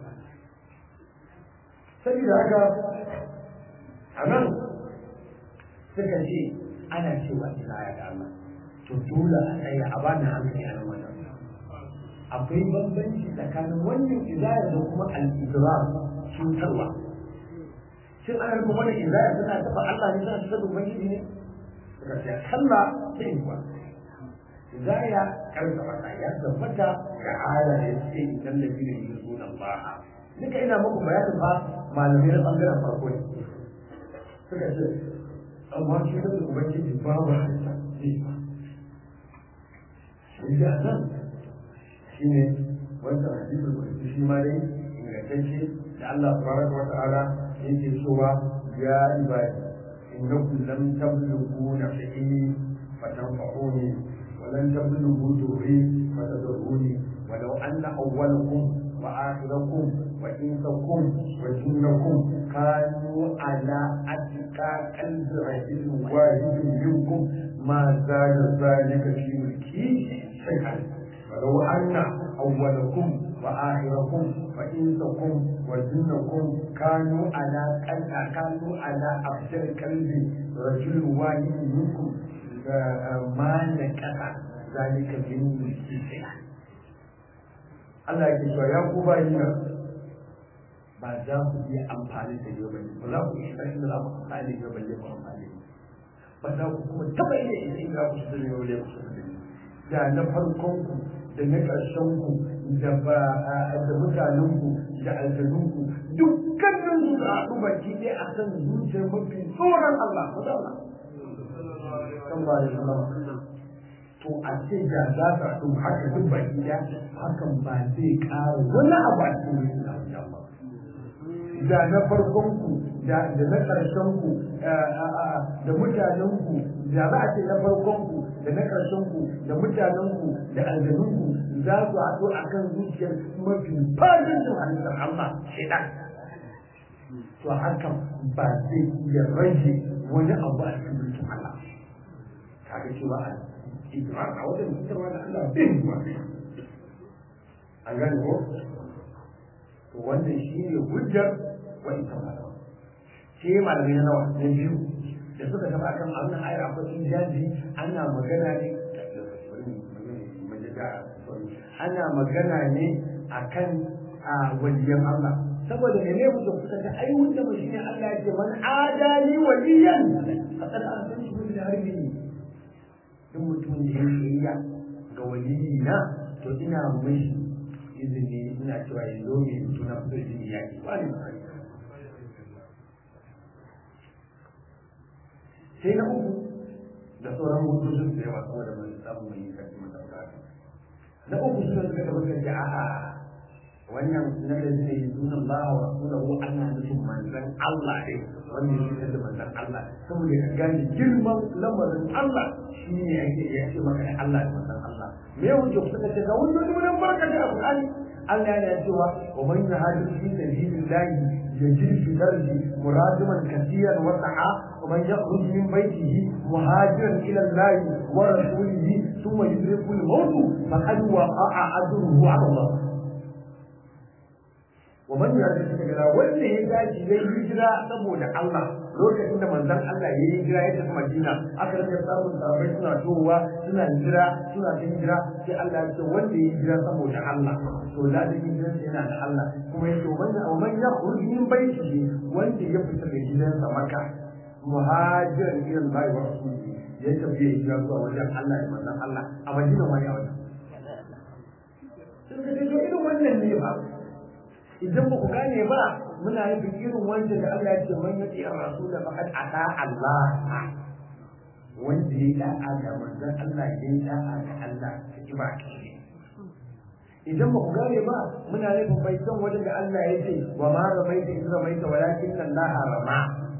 saboda haka a nan suka ce ana cewa ina da Allah to dole a tsaya a bani hankali a nan wannan akwai bambanci tsakanin wannan izaya da kuma al-idrar cutarwa shin ana nufin wannan izaya tana taɓa Allah ne tana taɓa ubangiji ne suka ce kalla sai kuwa izaya karfafa ta ya tabbata ga ala da yake idan da bi da sunan ba duka ina muku bayanin ba malamai na bangaren farko ne suka ce amma shi da ubangiji babu halitta ne shi da nan shi ne wanda hadisul qudsi shi ma dai ingantacce da Allah subhanahu wa ta'ala yake cewa ya ibadi innakum lam tablughu nafsi fatanfa'uni wa lan tablughu durri fatadurruni walau anna awwalakum وآخركم وإنسكم وجنكم كانوا على أتقى قلب رجل واحد منكم ما زال ذلك في ملكي شيئا ولو أن أولكم وآخركم وإنسكم وجنكم كانوا على كانوا على أفضل قلب رجل واحد منكم ما نكث ذلك في ملكي شيئا Allah ya cewa ya ku bayi na ba za ku iya amfani da yau bane ba za ku iya kashin da za ku amfani da yau bane ku amfani ba za ku kuma taba iya isin za ku shiga yau bane ku shiga da na farkon ku da na ƙarshen ku da ba da mutanen ku da aljanun ku dukkanin su da haɗu baki ɗaya a kan zuciyar mafi tsoron Allah ba za Allah kan ba da sallama to a ce da za ta haɗu haka duk baki ɗaya hakan ba zai ƙara wani abu a cikin Allah ba da na farkon ku da na ƙarshen ku da mutanen ku da za a ce na farkon ku da na ƙarshen ku da mutanen ku da aljanun ku za su haɗu a kan zuciyar mafi fadin su halittar Allah shaidan to hakan ba zai iya rage wani abu a cikin mulkin Allah kaga cewa a idrar a wajen fitarwa da Allah bin ba an gane ko to wannan shi ne hujjar wani malama sai malamai na nawa na biyu da suka taba kan wannan ayar akwai ijazi ana magana ne ana magana ne akan waliyan Allah saboda ne ne mutum suka ta ai wanda mu shine Allah ya ce man adani waliyan faqad arsaltu bil harbi duk mutum da ya shirya ga waliyi na to ina mai izini ina cewa yanzu mai mutu na fito izini ya ke wani mai sai na uku da sauran hutun da yawa saboda mai samun mai kashi mata bukata na uku suna suka tabbatar da a'a wannan na da zai yi sunan Allah wa rasulahu ana nufin manzon Allah ne wanda ya fitar da manzon Allah saboda ka gane girman lamarin Allah shi ne ake ya ce maka da Allah da manzon Allah me ya wuce kuka ce ga wani wani barka da Qur'ani Allah yana cewa wa man yahadu fi sabilillahi yajid fi darji muradiman katiyan wa sa'a wa man yakhruj min baytihi muhajiran ila Allah wa rasulihi thumma yudriku al-maut faqad waqa'a ajruhu 'ala Allah wa man yarda shi daga wanda ya dace ya yi hijira saboda Allah lokacin da manzon Allah ya yi hijira ya tafi Madina aka rage samun sahabbai suna towa suna hijira suna ta hijira sai Allah ya ce wanda ya yi hijira saboda Allah to da da hijira yana da Allah kuma ya ce wanda wa man yakhruj min baitihi wanda ya fita da gidansa Makka muhajiran ila Allah wa rasulihi ya tafi hijira zuwa wajen Allah da manzon Allah a Madina wani a wajen sai ka ce irin wannan ne ba idan ba ku gane ba muna yin irin wanda da Allah ya ce man yati ar-rasul faqad ata Allah wanda ya da'a ga manzon Allah ya da'a ga Allah ki ba idan ba ku gane ba muna yin baitan wanda da Allah ya ce wa ma ramaita in ramaita walakin Allah rama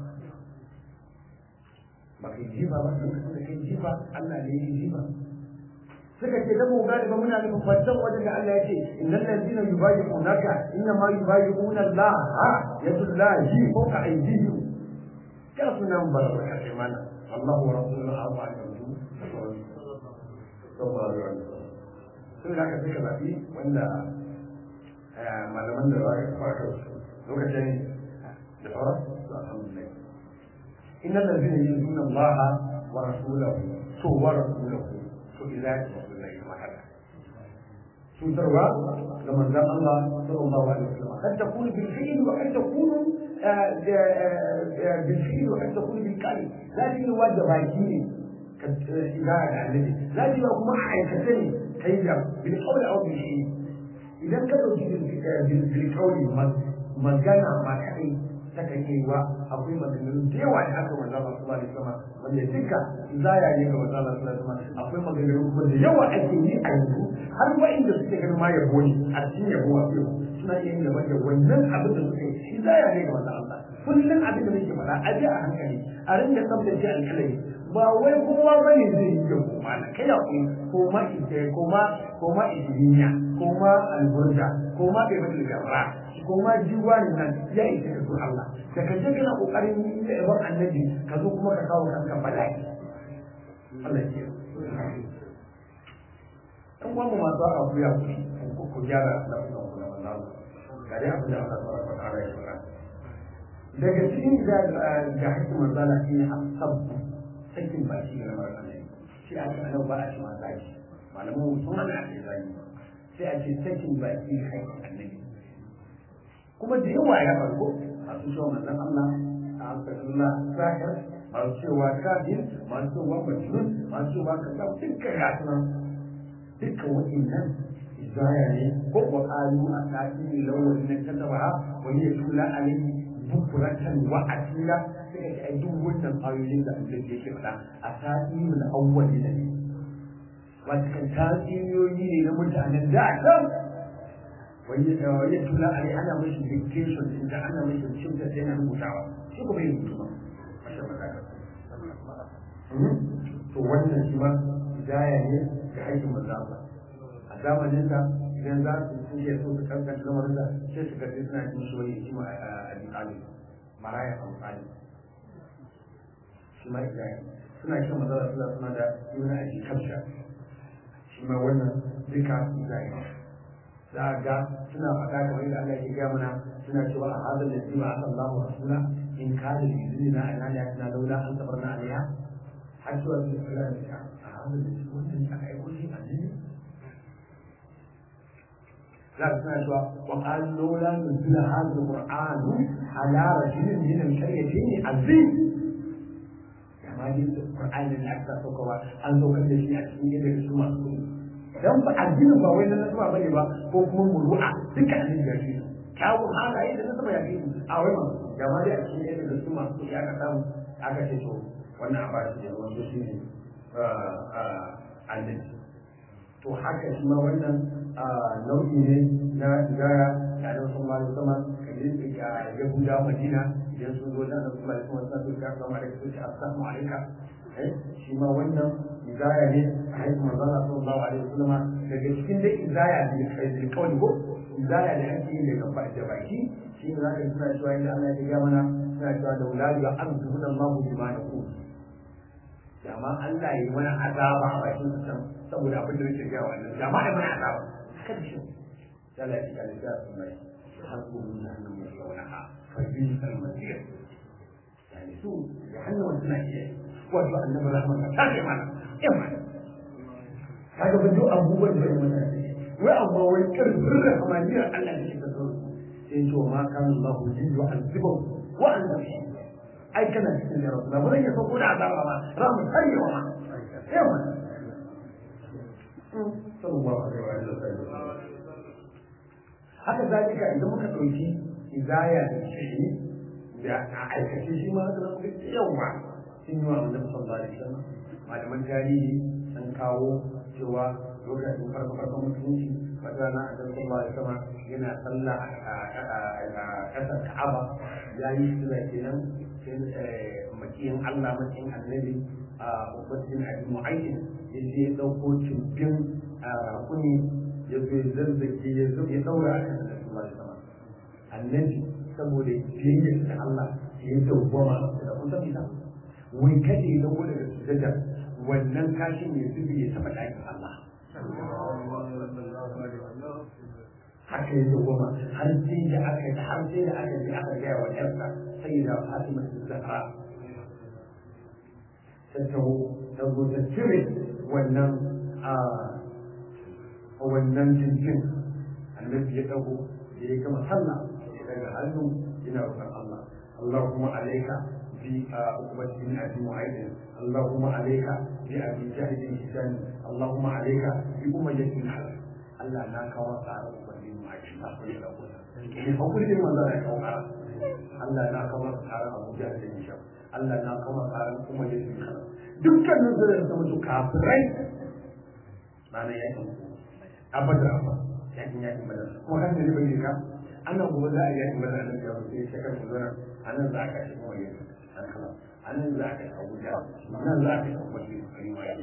ba kai jiba ba kai jiba Allah ne ya jiba suka ce da mu gane ba muna nufin fatan wajen da Allah ya ce innal ladina yubayyi'unaka inna ma yubayyi'una Allah yadullahi fawqa aydihim ka sunan baraka ce mana Allah wa rasuluhu a'la yanzu sallallahu alaihi wasallam sun da ka suka zabi wanda malaman da wani fara lokacin da fara alhamdulillah innal ladina yubayyi'una Allah wa rasuluhu to wa rasuluhu إذا cutarwa ga manzon Allah sallallahu alaihi wasallam kan takunu bil fi'l wa kan takunu bil fi'l wa kan takunu bil qawl zai wanda baki ne kan ida da annabi zai kuma a aikace ne kai da bil qawl aw bil fi'l idan ka dauki bil qawl magana ma kai ta kan yi wa akwai maganganu da yawa da aka manzo Allah sallallahu alaihi wasallam wanda duka zaya ne ga manzo Allah sallallahu alaihi wasallam akwai maganganu kuma da yawa ake yi a yanzu har wa'inda suke ganin ma yabo ne a cikin yabo a yau suna iya yin da wannan abin da suke shi zaya ne ga manzo Allah kullum abin da nake faɗa a ji a hankali a rinka tsabtace alƙalami ba wai kowa bane zai yi da kuma na kai ya ku ko ma ita ko ma ko ma idiniya ko ma alburda ko ma bai bada garra ko ma jiwani nan ya isa da su Allah da ka je kana kokarin yi da ibn annabi ka zo kuma ka kawo kanka bala'i Allah ya yi dan kuma mu masu aka kuya ku ku gyara da kuma ku na Allah ga dai abin da Allah subhanahu wa ta'ala ya fara daga cikin da ga hakkin manzala shine asabbu sakin baki ga lamarin annabi shi a cikin ba a cikin zaki malamu sun hana a cikin zaki sai a ce sakin baki ga annabi kuma da yawa ya farko masu cewa manzon Allah a alƙallah zakar masu cewa kafir masu cewa majnun masu cewa kaza dukkan gasunan dukkan wa'innan izaya ne ko wa qalu a sa'in lawal na kataba wa hiya tula alayhi bukuratan wa asila sai ka ai duk wannan ayoyin da Allah yake faɗa a sa'in al-awwal ne wata kan tasiriyoyi ne na mutanen da kan wani ya tula a ana mashi dictation din da ana mashi cinta sai na rubutawa shi ko bai rubutu ba masha Allah to wannan shi ma hidaya ne ga aikin manzo a zamanin da idan za su suke so su kankanta lamarin da sai su karɓi suna yin shi wani hikima a alƙali maraya amfani shi ma hidaya suna kyan manzo Allah suna da yuna a jikarsa shi ma wannan duka hidaya za a ga suna faɗa kamar yadda Allah ya gaya mana suna cewa a hadal da jiba a sallahu rasula in kada da izini na ina ya tana laula an tabar na alaiha har zuwa su kula da ta a hadal da jiba wannan ne aka aiko shi a jini za su suna cewa wa qalu laula nuzila hadha alqur'anu ala rajulin min al-qaryatayn azim ya ma yin qur'ani da aka sauka an saukar da shi a cikin yadda su masu dan ba addinin ba wai na nasaba bane ba ko kuma muru'a duka annabi ya ce kawo halaye da nasaba ya ce a wai ma da ma dai a cikin yadda da su masu ya aka samu aka ce to wannan a bashi ne wanda shi ne annabi to haka shi ma wannan nau'i ne na hidaya da nan sun ma sama kalin da Yahuda Madina idan sun zo da nan kuma kuma sun zo ka kama da su assalamu alayka eh shi ma wannan hidaya ne a haifu manzon Allah sallallahu alaihi wasallam daga cikin dai hidaya da kai kawai ko hidaya da ake yi daga baki da baki shi ne zaka suna cewa inda Allah ya ga mana suna cewa da wuladu ya arzuhu Allahu bima yaqul dama Allah ya yi mana azaba a bakin sa saboda abin da yake ga wannan dama da mana azaba kada shi Allah ya kalla da sunan hasbu min jahannam yasawnaha fa bi'sal masir yani su jahannam suna iya wato annabi rahman ta ce mana imma kaga ba duk abubuwan da ya mana wai amma wai karfin rahmaniyar Allah da ke da su sai to ma kan Allah yu'azzibu wa anta ai kana cikin da rabu ba zan yi sauko da azaba ba ramu sai wa yawa sallallahu alaihi wa sallam haka zalika idan muka dauki hidaya da shi da a aikace shi ma da muka yawa sun yi wa annabi sallallahu alaihi wasallam malaman tarihi sun kawo cewa lokacin farko farko musulunci wata na annabi sallallahu alaihi wasallam yana sallah a kasar Ka'aba yayi sura kenan makiyin Allah makiyin annabi a ubbatin abi mu'ayyin yaje ya dauko cikin rakuni ya zo ya zazzake ya zo ya daura a kan annabi sallallahu alaihi wasallam annabi saboda biyayya da Allah ya dawwama da kun san ita wai kada ya dawo daga sujada wannan kashin ya zubi ya taba dakin Allah haka ya dawwama har sai da aka har sai da aka ji aka gaya wa yarsa sai da Fatima Zahra ta taho ta zo ta cire wannan a wannan cincin annabi ya dago da ya gama sallah daga hannu yana roƙon Allah Allahumma alayka bi uqbat bin abi mu'ayyid Allahumma alayka bi abi jahl bin hisan Allahumma alayka bi umayyah bin halal Allah na kawo tsara uqbat bin mu'ayyid ta kula da ku ne hakuri din manzo da kawo Allah na kawo tsara Abu Jahl bin hisan Allah na kawo tsara umayyah bin halal dukkan nazarin da mutu kafirai ba na yaki abada ba yakin yakin badar kuma kan da bai ka ana gobe za a yi yakin badar da ya wuce sai kan zuwa anan za ka shi kuma yake an kala anan za ka Abuja anan za ka kuma shi kai wai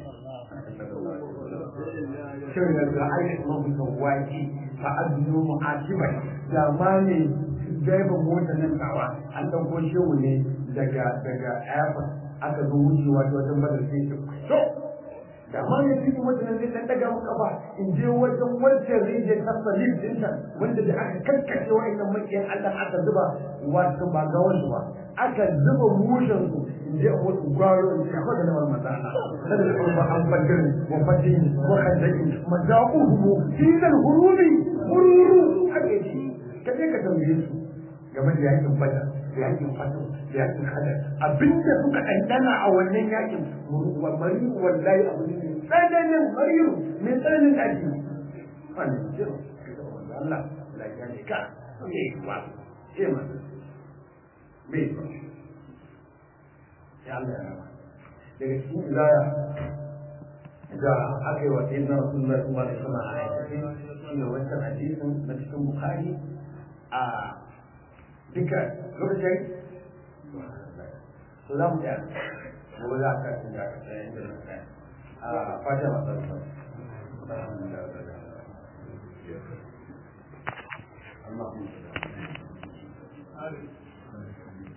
sai da ga ai kuma mun waki fa adnu mu'atibai da ma ne driver mota nan tawa an dauko shehu ne daga daga airport aka zo wucewa ta wajen badar sai to da ma ne cikin wajen zai dan daga muka ba in je wajen wancan rijiyar ta salib dinta wanda da aka karkace wa'annan makiyan Allah aka zuba wato ba ga wasu ba aka zuba mushin su in je wasu gwaro in je akwai da namar maza Allah da kuma an fadin wa fadin wa khadin mazaquhu fi al-hurumi hururu ake shi kaje ka tambaye su game da yakin badar da yakin fatu da yakin hadar abinda suka dandana a wannan yakin wa mari wallahi abu ne tsananin mariyu mai tsananin daji wannan jiro Allah la ya ne ka ne wa ce ma me ya Allah ya rama daga cikin ilaya da aka yi wa sayyidina Rasulullah sallallahu alaihi wasallam a aikace shi ne wancan hadisin na cikin Bukhari a duka lokacin to za mu tsaya gobe za ka tsaya inda ka tsaya a fata masu